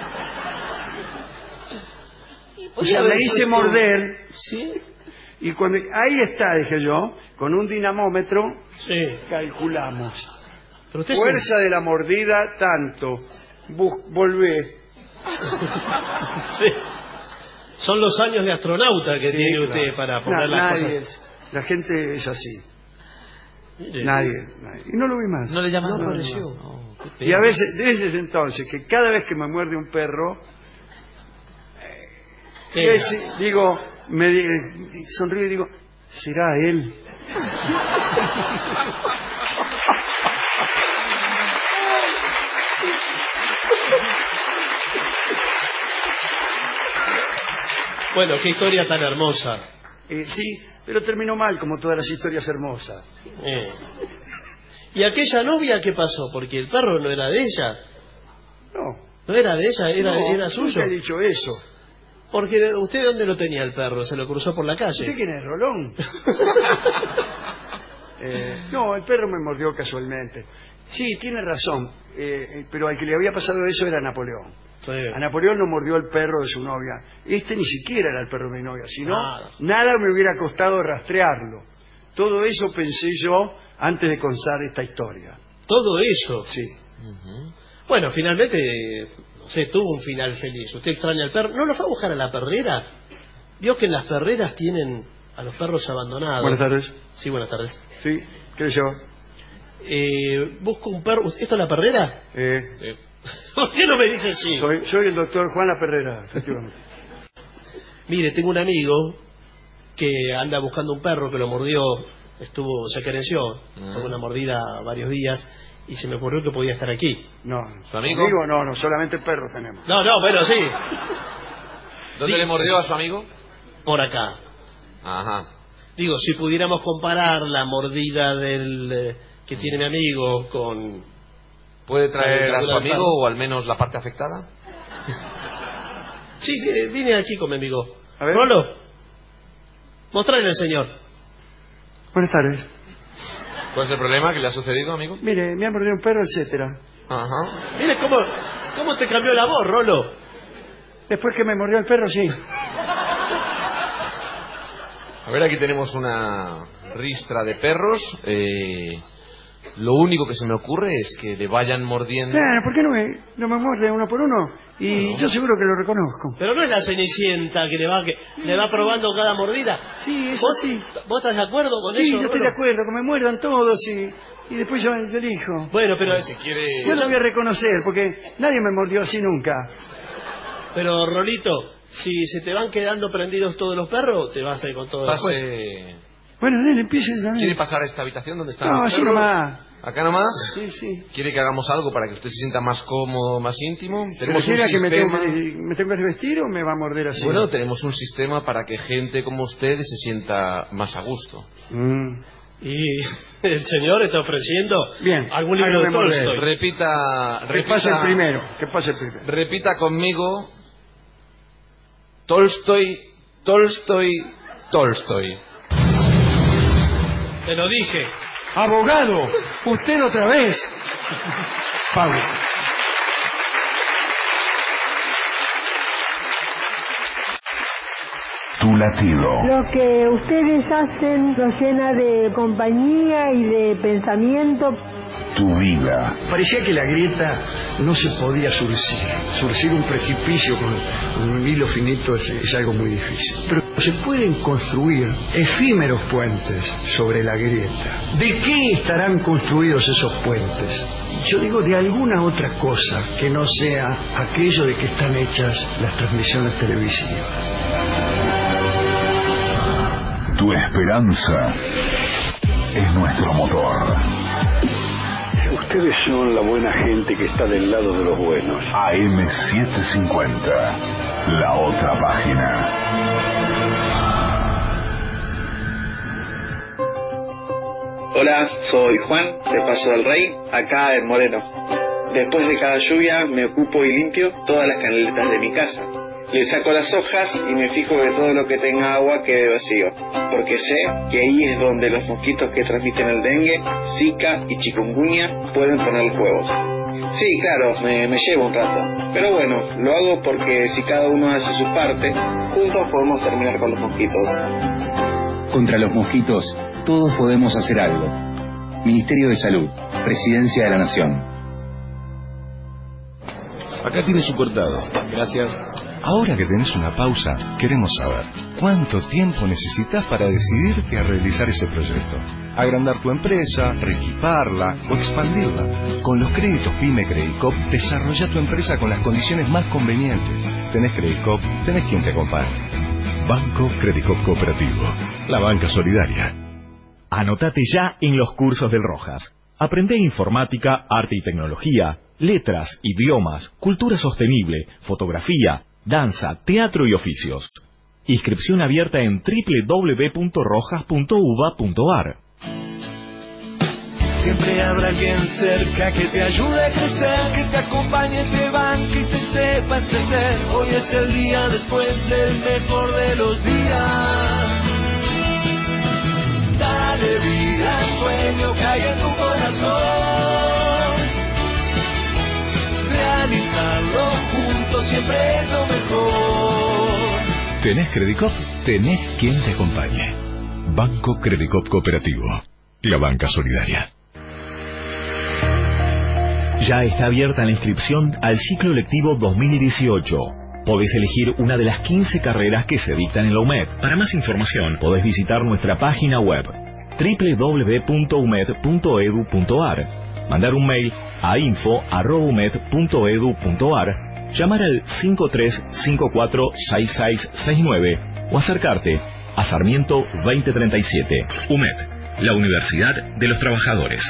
O sea, me hice morder. ¿Sí? Y cuando ahí está, dije yo, con un dinamómetro calculamos. Pero usted fuerza de la mordida, tanto. Volvé. Sí. Son los años de astronauta que tiene usted para poner las cosas. La gente es así. Nadie. Y no lo vi más. ¿No le llama? No apareció. Y a veces, desde entonces, que cada vez que me muerde un perro, digo, sonrío y digo, ¿será él? Bueno, qué historia tan hermosa. Sí, pero terminó mal, como todas las historias hermosas. ¿Y aquella novia qué pasó? Porque el perro no era de ella. No. ¿No era de ella? ¿Era suyo? Nunca he dicho eso. Porque ¿usted dónde lo tenía el perro? ¿Se lo cruzó por la calle? ¿Usted quién es, Rolón? No, el perro me mordió casualmente. Sí, tiene razón, pero al que le había pasado eso era Napoleón. Sí. A Napoleón lo mordió el perro de su novia. Este ni siquiera era el perro de mi novia, sino nada me hubiera costado rastrearlo. Todo eso pensé yo antes de contar esta historia. ¿Todo eso? Sí. Bueno, finalmente, no sé, tuvo un final feliz. ¿Usted extraña al perro? ¿No lo fue a buscar a la perrera? Vio que en las perreras tienen a los perros abandonados. Buenas tardes. Sí, buenas tardes. Sí, ¿qué le lleva? Busco un perro. ¿Esto es la perrera? Sí. ¿Por qué no me dice sí? Soy el doctor Juan La Perrera, efectivamente. Mire, tengo un amigo que anda buscando un perro que lo mordió, se querenció, tuvo una mordida varios días y se me ocurrió que podía estar aquí. No, ¿su amigo? No, solamente perros tenemos. No, bueno, sí. ¿Dónde le mordió a su amigo? Por acá. Ajá. Digo, si pudiéramos comparar la mordida que tiene mi amigo con... ¿Puede traer a su amigo o al menos la parte afectada? Sí, vine aquí con mi amigo. A ver. Rolo, mostrarle al señor. Buenas tardes. ¿Cuál es el problema que le ha sucedido, amigo? Mire, me ha mordido un perro, etcétera. Ajá. Mire cómo te cambió la voz, Rolo. Después que me mordió el perro, sí. A ver, aquí tenemos una ristra de perros. Lo único que se me ocurre es que le vayan mordiendo... Claro, ¿por qué no me muerde uno por uno? Y yo seguro que lo reconozco. Pero no es la Cenicienta que le va probando cada mordida. Sí, eso sí. ¿Vos estás de acuerdo con eso? Sí, yo estoy de acuerdo, que me muerdan todos y después yo elijo. Bueno, pero... si quiere... Yo lo voy a reconocer, porque nadie me mordió así nunca. Pero, Rolito, si se te van quedando prendidos todos los perros, te vas a ir con todo Pase... Bueno, dale, empiece. ¿Quiere pasar a esta habitación donde está? No, así nomás. ¿Acá nomás? Sí. ¿Quiere que hagamos algo para que usted se sienta más cómodo, más íntimo? Tenemos un sistema... que me tengo que revestir o me va a morder así? Bueno, tenemos un sistema para que gente como usted se sienta más a gusto. Y el señor está ofreciendo algún libro de Tolstoy. Repita... Que pase el primero. Repita conmigo. Tolstoy. Te lo dije. ¡Abogado! ¡Usted otra vez! Pausa. Tu latido. Lo que ustedes hacen nos llena de compañía y de pensamiento. Tu vida. Parecía que la grieta no se podía surcir. Surcir un precipicio con un hilo finito es algo muy difícil. Pero se pueden construir efímeros puentes sobre la grieta. ¿De qué estarán construidos esos puentes? Yo digo de alguna otra cosa que no sea aquello de que están hechas las transmisiones televisivas. Tu esperanza es nuestro motor. Ustedes son la buena gente que está del lado de los buenos. AM750, la otra página. Hola, soy Juan, de Paso del Rey, acá en Moreno. Después de cada lluvia me ocupo y limpio todas las canaletas de mi casa. Le saco las hojas y me fijo que todo lo que tenga agua quede vacío, porque sé que ahí es donde los mosquitos que transmiten el dengue, Zika y chikungunya pueden poner los huevos. Sí, claro, me lleva un rato, pero bueno, lo hago porque si cada uno hace su parte, juntos podemos terminar con los mosquitos. Contra los mosquitos, todos podemos hacer algo. Ministerio de Salud, Presidencia de la Nación. Acá tiene su cortado. Gracias. Ahora que tenés una pausa, queremos saber ¿cuánto tiempo necesitas para decidirte a realizar ese proyecto? Agrandar tu empresa, reequiparla o expandirla. Con los créditos PYME Credicop, desarrolla tu empresa con las condiciones más convenientes. Tenés Credicop, tenés quien te acompañe. Banco Credicop Cooperativo, la banca solidaria. Anotate ya en los cursos del Rojas. Aprende informática, arte y tecnología, letras, idiomas, cultura sostenible, fotografía, danza, teatro y oficios. Inscripción abierta en www.rojas.uva.ar. Siempre habrá alguien cerca que te ayude a crecer, que te acompañe, te banque y te sepa entender. Hoy es el día después del mejor de los días. Dale vida al sueño que hay en tu corazón. Realizarlo juntos siempre es lo mejor. ¿Tenés Credicop? Tenés quien te acompañe. Banco Credicop Cooperativo, la banca solidaria. Ya está abierta la inscripción al ciclo lectivo 2018. Podés elegir una de las 15 carreras que se dictan en la UMED. Para más información, podés visitar nuestra página web www.umed.edu.ar, mandar un mail a info@umed.edu.ar, llamar al 53546669 o acercarte a Sarmiento 2037. UMED, la Universidad de los Trabajadores.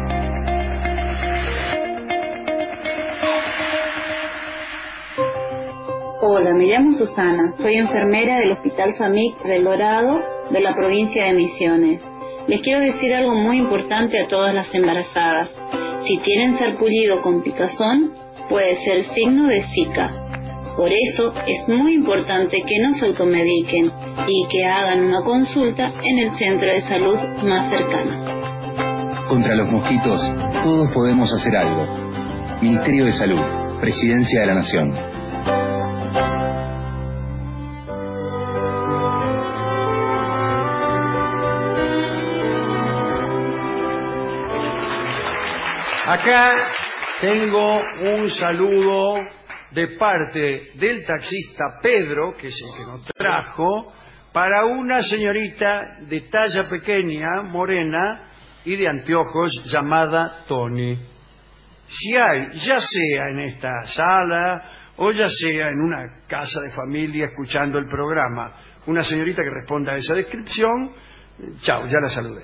Hola, me llamo Susana, soy enfermera del Hospital FAMIC del Dorado de la provincia de Misiones. Les quiero decir algo muy importante a todas las embarazadas. Si tienen sarpullido con picazón, puede ser signo de Zika. Por eso es muy importante que no se automediquen y que hagan una consulta en el centro de salud más cercano. Contra los mosquitos, todos podemos hacer algo. Ministerio de Salud, Presidencia de la Nación. Acá tengo un saludo de parte del taxista Pedro, que es el que nos trajo, para una señorita de talla pequeña, morena y de anteojos llamada Tony. Si hay, ya sea en esta sala o ya sea en una casa de familia escuchando el programa, una señorita que responda a esa descripción, chao, ya la saludé.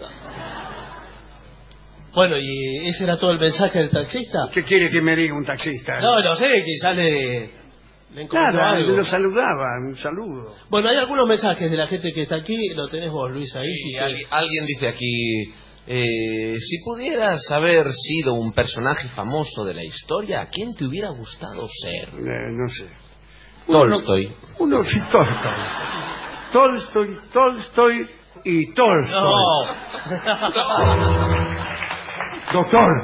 Bueno, ¿y ese era todo el mensaje del taxista? ¿Qué quiere que me diga un taxista? No sé, quizás le encomendó algo. Lo saludaba, un saludo. Bueno, hay algunos mensajes de la gente que está aquí, lo tenés vos, Luis, ahí. Sí, alguien dice aquí, si pudieras haber sido un personaje famoso de la historia, ¿quién te hubiera gustado ser? No sé. Tolstoy. Tolstoy y Tolstoy. No. Doctor.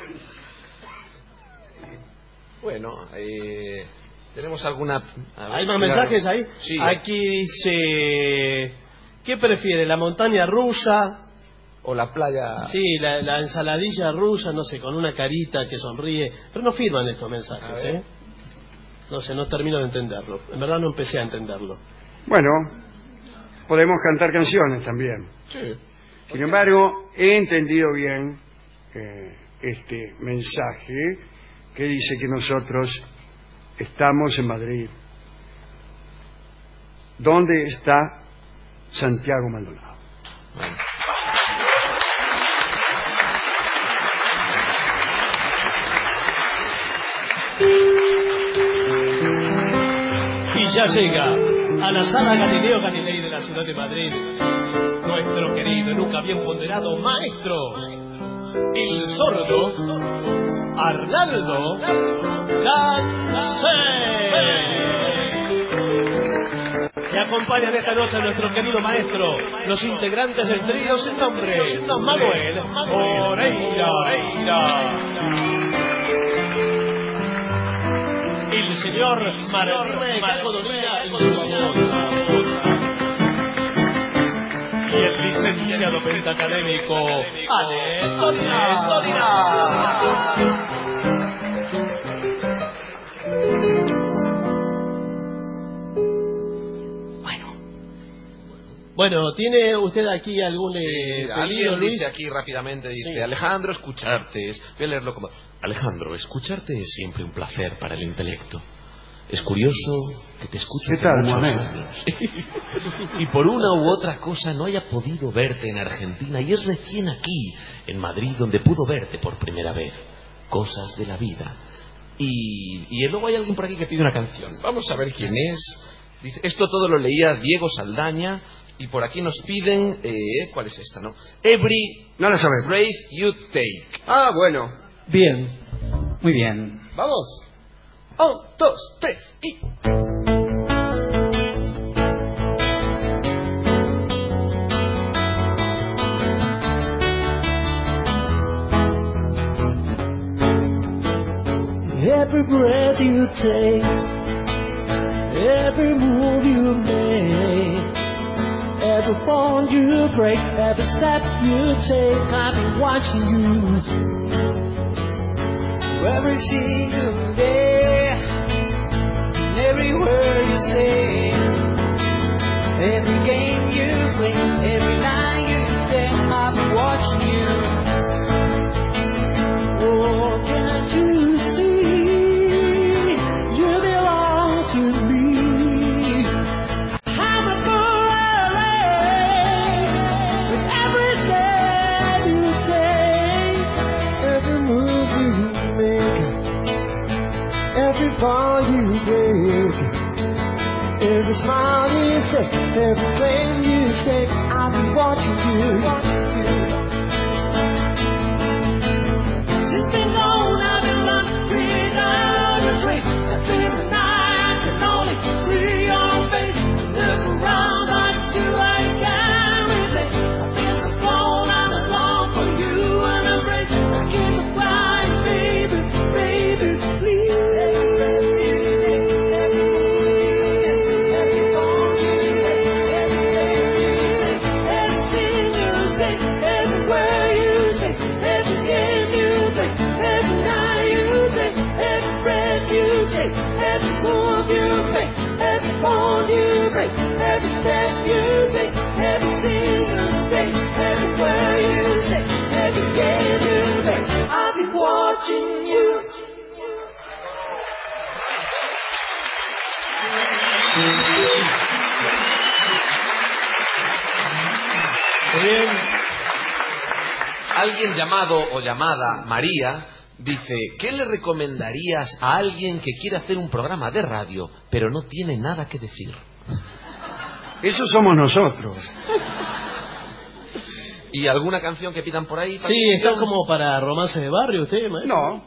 Bueno, ¿tenemos alguna...? ¿Hay más mensajes ahí? Sí. Aquí dice... ¿Qué prefiere, la montaña rusa? O la playa... Sí, la ensaladilla rusa, no sé, con una carita que sonríe. Pero no firman estos mensajes, ¿eh? No sé, no termino de entenderlo. En verdad no empecé a entenderlo. Bueno, podemos cantar canciones también. Sí. Sin embargo, he entendido bien este mensaje que dice que nosotros estamos en Madrid. ¿Dónde está Santiago Maldonado? Y ya llega a la sala Galileo Galilei de la ciudad de Madrid nuestro querido y nunca bien ponderado maestro, el sordo Arnaldo Gansé. que acompañan esta noche a nuestro querido maestro, los integrantes del trío sin nombre, Manuel Moreira. El señor Marcodonía en su voz. Y el licenciado pentacadémico Ale Tolina. Bueno, ¿tiene usted aquí algún alguien Luis? dice aquí rápidamente, dice, Alejandro, escucharte voy a leerlo como Alejandro, escucharte es siempre un placer para el intelecto. Es curioso que te escuche ¿Qué tal, muchos Mohamed? años y por una u otra cosa no haya podido verte en Argentina, y es recién aquí en Madrid donde pudo verte por primera vez. Cosas de la vida. Y luego hay alguien por aquí que pide una canción. Vamos a ver quién es. Dice, esto todo lo leía Diego Saldaña. Y por aquí nos piden, ¿cuál es esta, no? Every no la sabemos. Breath You Take. Ah, bueno. Bien. Muy bien. Vamos. 1, 2, 3 y... Every breath you take, every move you make, every bond you break, every step you take, I've been watching you. Every single day, and every word you say, every game you play, every night you stay, I've been watching you. Oh, can't you see, you belong to me. I'm a race with every step you take, every move you make, every ball you break, every smile you say, every claim you say, I'll be watching you. Since been gone, I've been lost without a trace. Until the night can only see your face. Look around, that's who I can relate. I've been so cold, I long for you and embrace. I keep it crying, baby, baby, please. Every breath you take, every bone you take, every step you take, every single day, everywhere you say, every game you play, every night you say, every breath you take, every move you make, every bond you break, every step you take, every single day, everywhere you say, every game you play, I'll be watching you. Bien. Alguien llamado o llamada María dice, ¿qué le recomendarías a alguien que quiere hacer un programa de radio pero no tiene nada que decir? Eso somos nosotros. ¿Y alguna canción que pidan por ahí? Sí, está como para romance de barrio usted, maestro. No.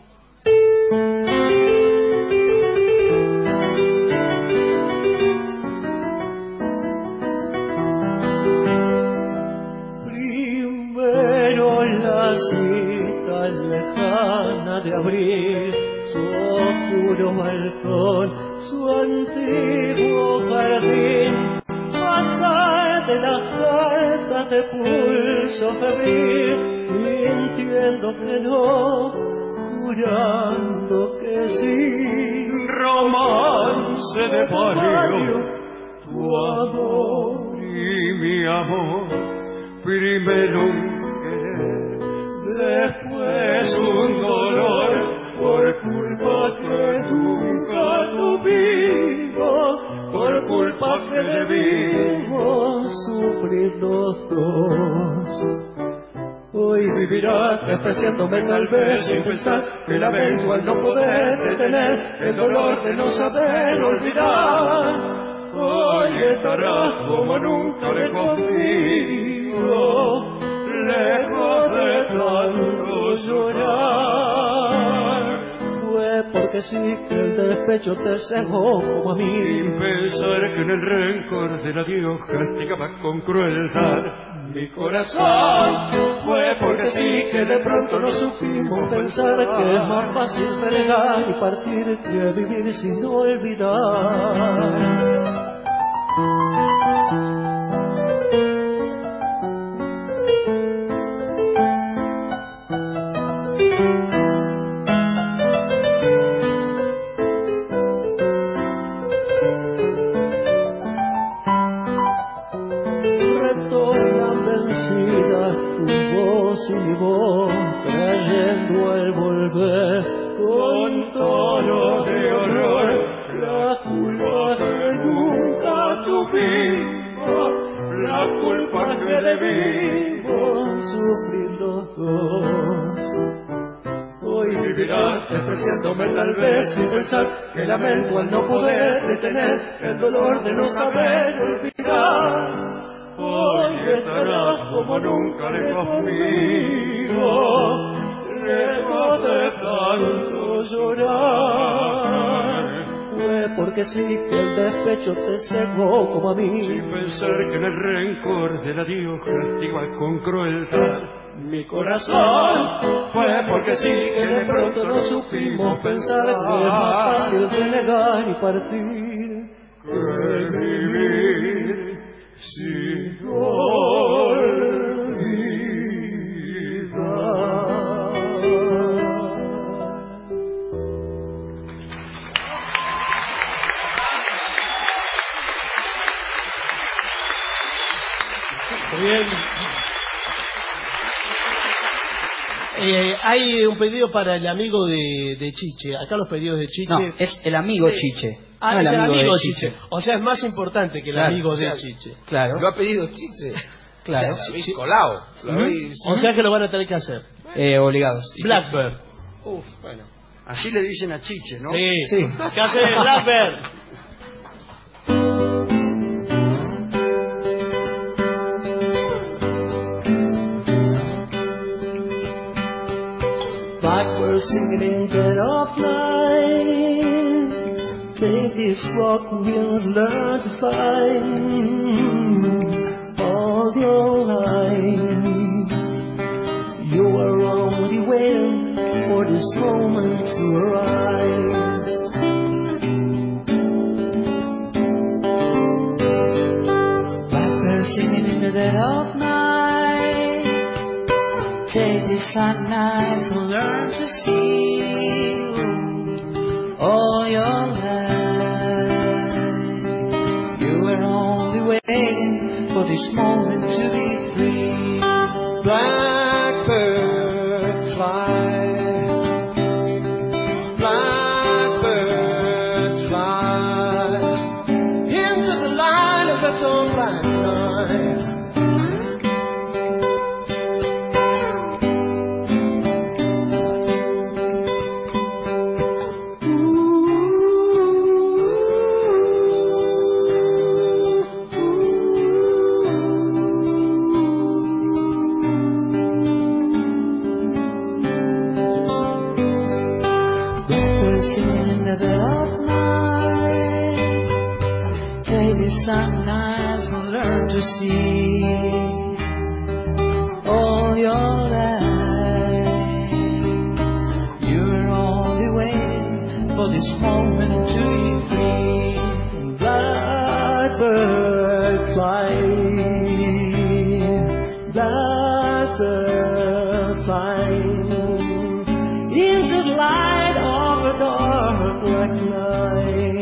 Primero la cita lejana de abril, su oscuro balcón, su antiguo jardín, pasar de las cartas de pulso febril, mintiendo que no, jurando que sí. Romance de barrio, tu amor y mi amor. Primero un querer, después un dolor, por culpa que nunca tuvimos, por culpa que debimos sufrir los dos. Hoy vivirás despreciándome tal vez sin pensar que lamento al no poder detener el dolor de no saber olvidar. Hoy estarás como nunca lejos mío, lejos de tanto llorar. Fue por porque sí que el despecho te cegó como a mí. Sin pensar que en el rencor del adiós castigaba con crueldad mi corazón. Fue porque sí que de pronto no supimos pensar que es más fácil pelear y partir que vivir sin olvidar. Y mi voz trayendo al volver con tono de horror la culpa que nunca tuvimos, la culpa que debimos sufrir los dos. Hoy vivirás despreciándome tal vez sin pensar que lamento al no poder detener el dolor de no saber olvidar. Hoy estarás como nunca lejos mío, lejos de tanto llorar. Fue porque sí que el despecho te cegó como a mí. Sin pensar que en el rencor del adiós castiga con crueldad mi corazón. Fue porque sí que de pronto no supimos pensar que es más fácil renegar y partir que vivir sin olvidar. Muy bien. Hay un pedido para el amigo de Chiche. Acá los pedidos de Chiche. No, es el amigo Sí. Chiche. Ah, no es el amigo de Chiche. O sea, es más importante que el Claro, amigo o sea, de Chiche. Claro. Lo ha pedido Chiche. Claro. O sea, lo habéis colado. Lo habéis... O sea que lo van a tener que hacer. Obligados. Blackbird. Uf, bueno. Así le dicen a Chiche, ¿no? Sí. ¿Qué hace Blackbird? Blackbird singing in dead of night. Take these broken wings, learn to fly all your life. You are only waiting for this moment to arise. Blackbird singing in the dead of night. Take the sunrise and learn to see all your life. You were only waiting for this moment to be free. Blackbird fly, blackbird fly into the light of the dawn black night. Sunrise and learn to see all your life. You're only waiting for this moment to be free. Blackbird fly, blackbird fly into the light of a dark black night.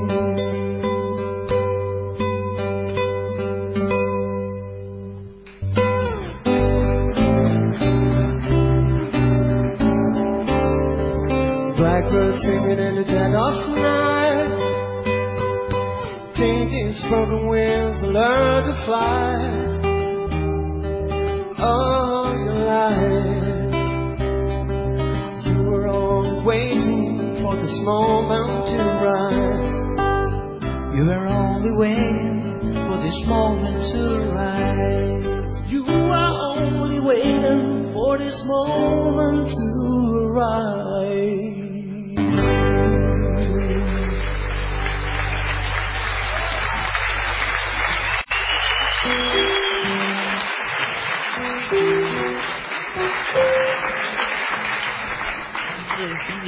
Blackbird singing in the dead of night. Take its broken wings and learn to fly all your life. You were all waiting for this moment to rise. You were only waiting for this moment to rise. You were only waiting for this moment to rise.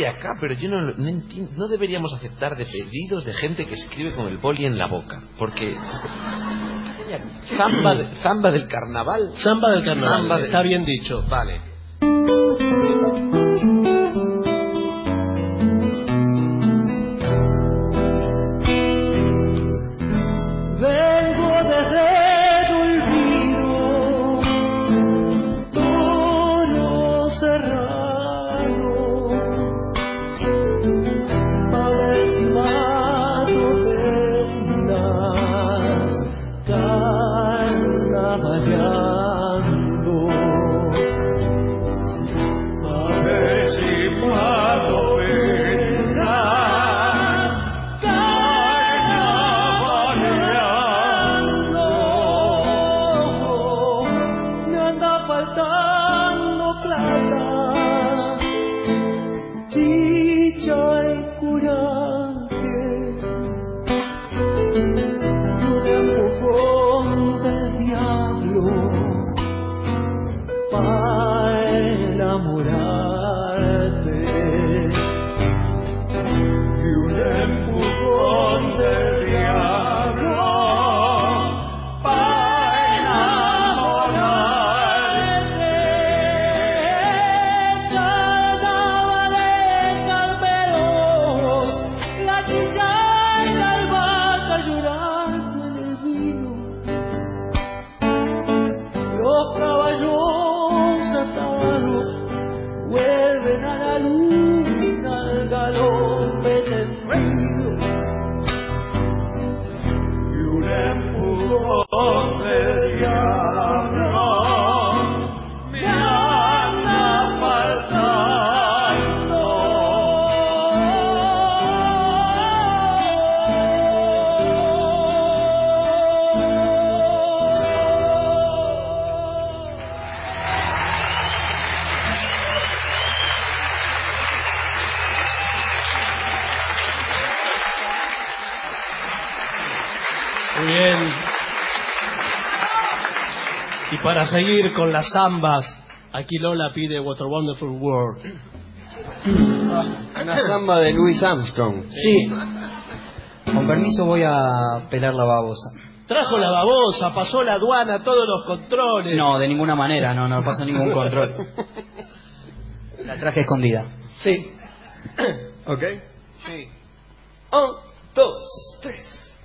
hay acá, pero yo no entiendo. No deberíamos aceptar de pedidos de gente que escribe con el boli en la boca, porque zamba del carnaval. Zamba del carnaval, está bien dicho. Vale. Muy bien. Y para seguir con las zambas, aquí Lola pide What a Wonderful World. Una zamba de Louis Armstrong. Sí. Con permiso voy a pelar la babosa. Trajo la babosa, pasó la aduana, todos los controles. No, de ninguna manera, no pasó ningún control. La traje escondida. Sí. ¿Ok? Sí. 1, 2, 3.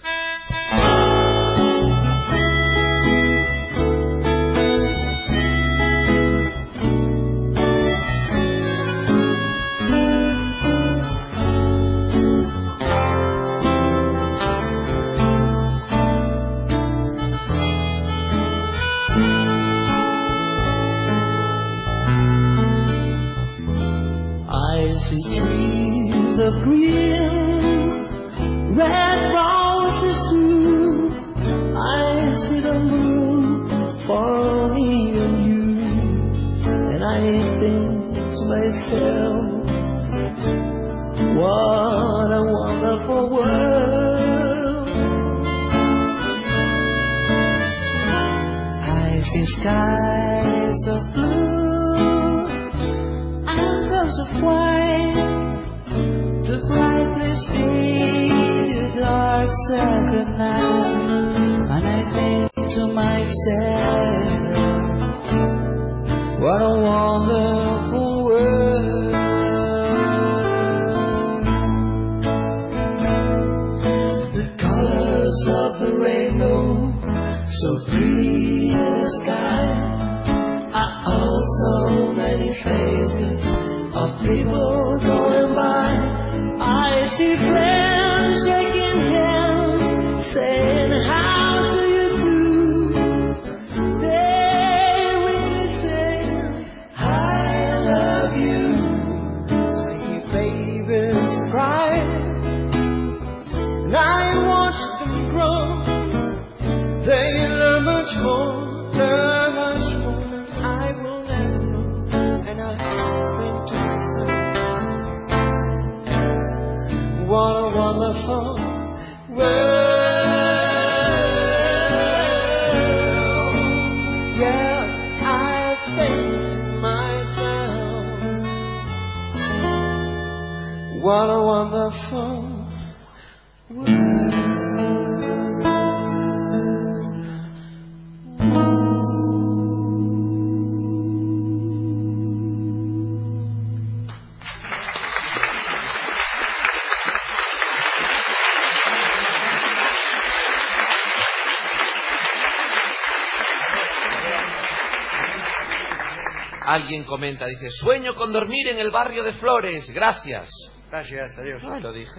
I see trees of green, red roses too. I see the moon for me and you, and I think to myself, what a wonderful world. I see skies of blue, of white, the brightness in the dark sacred night, and I think to myself, what a wonderful world. The colors of the rainbow, so pretty in the sky, are also many faces of people going by. I see friends shaking hands, saying, how do you do? They really say, I love you. I hear babies cry, and I watch them grow. They learn much more than I will never know. And I think to what a wonderful world. Yeah, I think to myself, wonderful world. Alguien comenta, dice, sueño con dormir en el barrio de Flores, gracias. Gracias, adiós. No lo dije.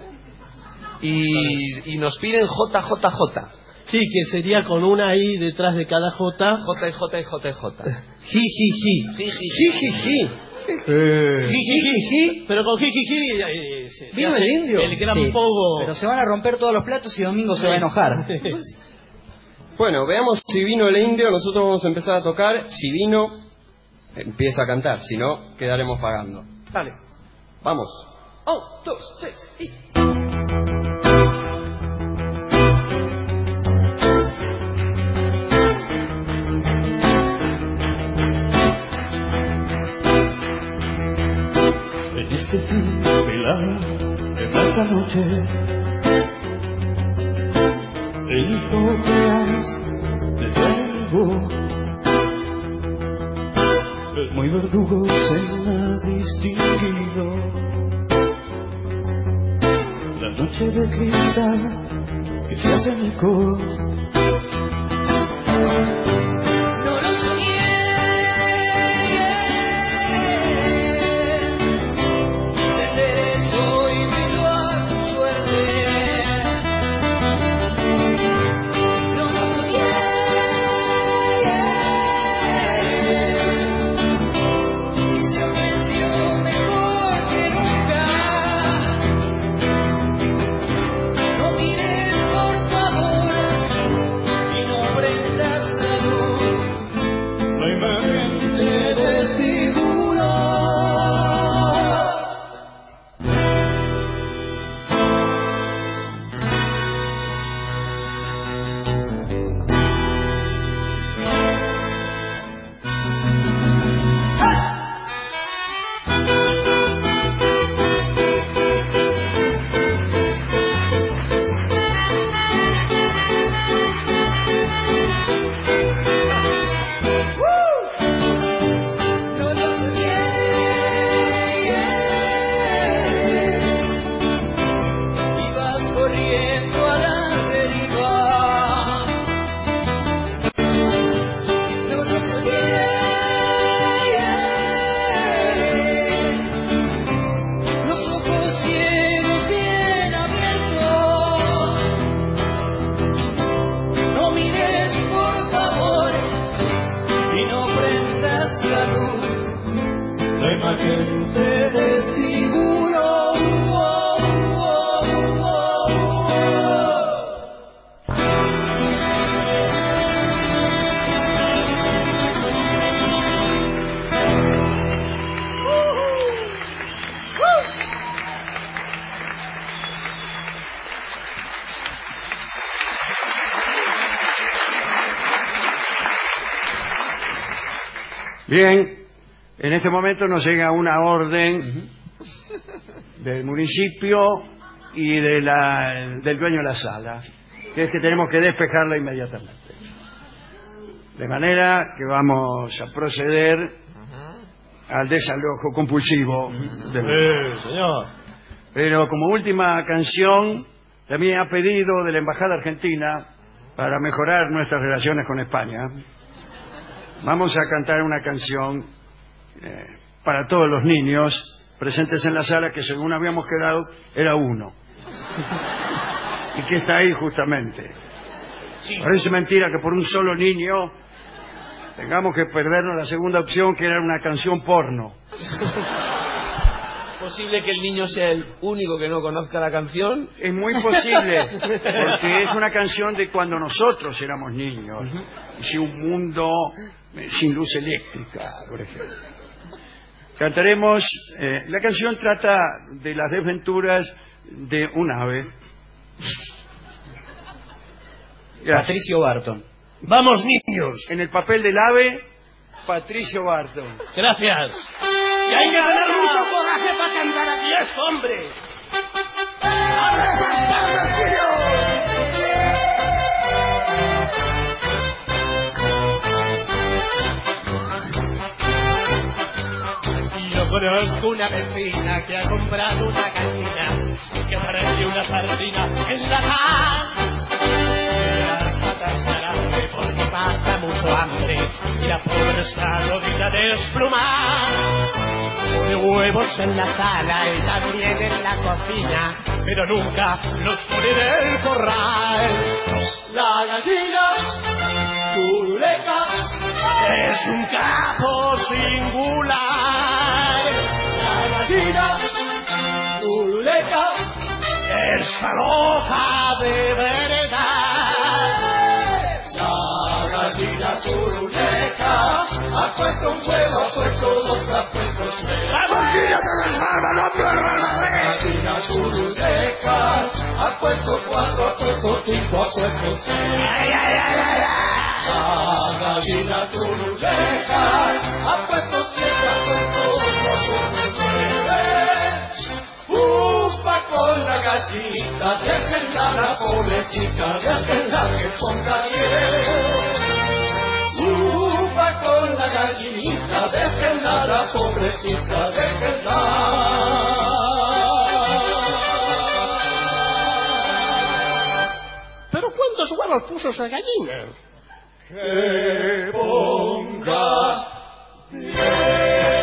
Y nos piden JJJ. Sí, que sería con una I detrás de cada J. J y J y J y J. Jijiji. Jijiji. Jijiji. Pero con jijiji ¿Vino el indio? El gran pogo. Pero se van a romper todos los platos y Domingo se va a enojar. Bueno, veamos si vino el indio. Nosotros vamos a empezar a tocar. Si vino, empieza a cantar. Si no, quedaremos pagando. Dale. Vamos. 1, 2, 3 y... En este fin de blanca noche, el hijo que has de fuego, el muy verdugo se ha distinguido. La noche de cristal que se hace eco. Bien, en este momento nos llega una orden del municipio y del dueño de la sala, que es que tenemos que despejarla inmediatamente. De manera que vamos a proceder al desalojo compulsivo del señor. Pero como última canción, también ha pedido de la Embajada Argentina para mejorar nuestras relaciones con España. Vamos a cantar una canción para todos los niños presentes en la sala, que según habíamos quedado era uno. Y que está ahí justamente. Parece mentira que por un solo niño tengamos que perdernos la segunda opción, que era una canción porno. ¿Es posible que el niño sea el único que no conozca la canción? Es muy posible, porque es una canción de cuando nosotros éramos niños. Y un mundo sin luz eléctrica, por ejemplo. Cantaremos, la canción trata de las desventuras de un ave. Gracias. Patricio Barton. ¡Vamos, niños! En el papel del ave, Patricio Barton. Gracias. Y hay que tener mucho coraje para cantar aquí esto, hombre. Conozco una vecina que ha comprado una gallina que parece una sardina en la las patas de adelante porque pasa mucho hambre y la pobre está rodilla desplumada. Pone huevos en la sala y también en la cocina, pero nunca los pone en el corral. La gallina turuleca es un capo singular. La gallina turuleca es loca de verdad. La gallina turuleca ha puesto un huevo, ha puesto dos, ha puesto tres. La gallina turuleca ha puesto cuatro, ha puesto cinco, ha puesto seis. La gallina turuleca ha puesto siete, ha puesto ocho, ha puesto nueve. Upa con la gallita, déjenla la pobrecita, déjenla que ponga bien. Upa con la gallinita, déjenla la pobrecita, déjenla. ¿Pero cuántos huevos puso esa gallina? Que ponga bien.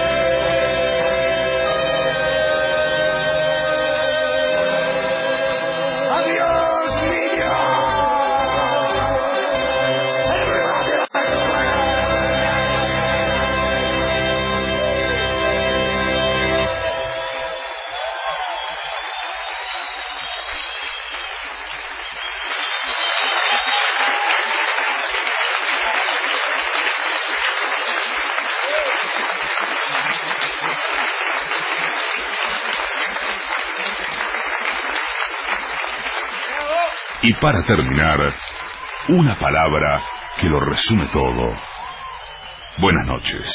Y para terminar, una palabra que lo resume todo. Buenas noches.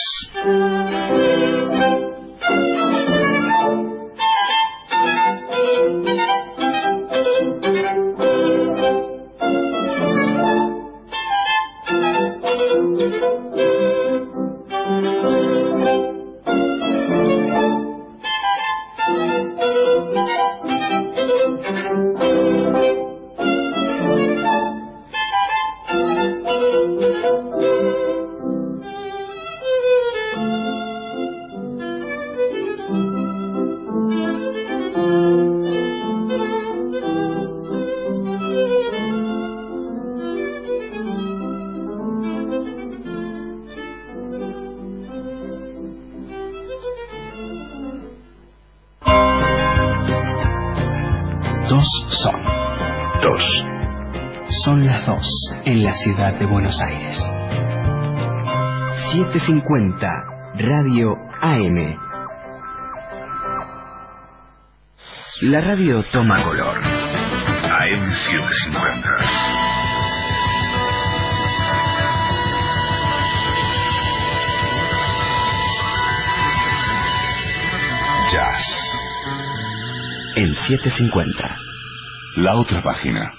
Son las 2 en la ciudad de Buenos Aires. 750 Radio AM. La radio toma color. AM 750. Jazz. El 750. La otra página.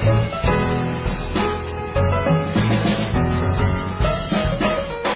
Thank you.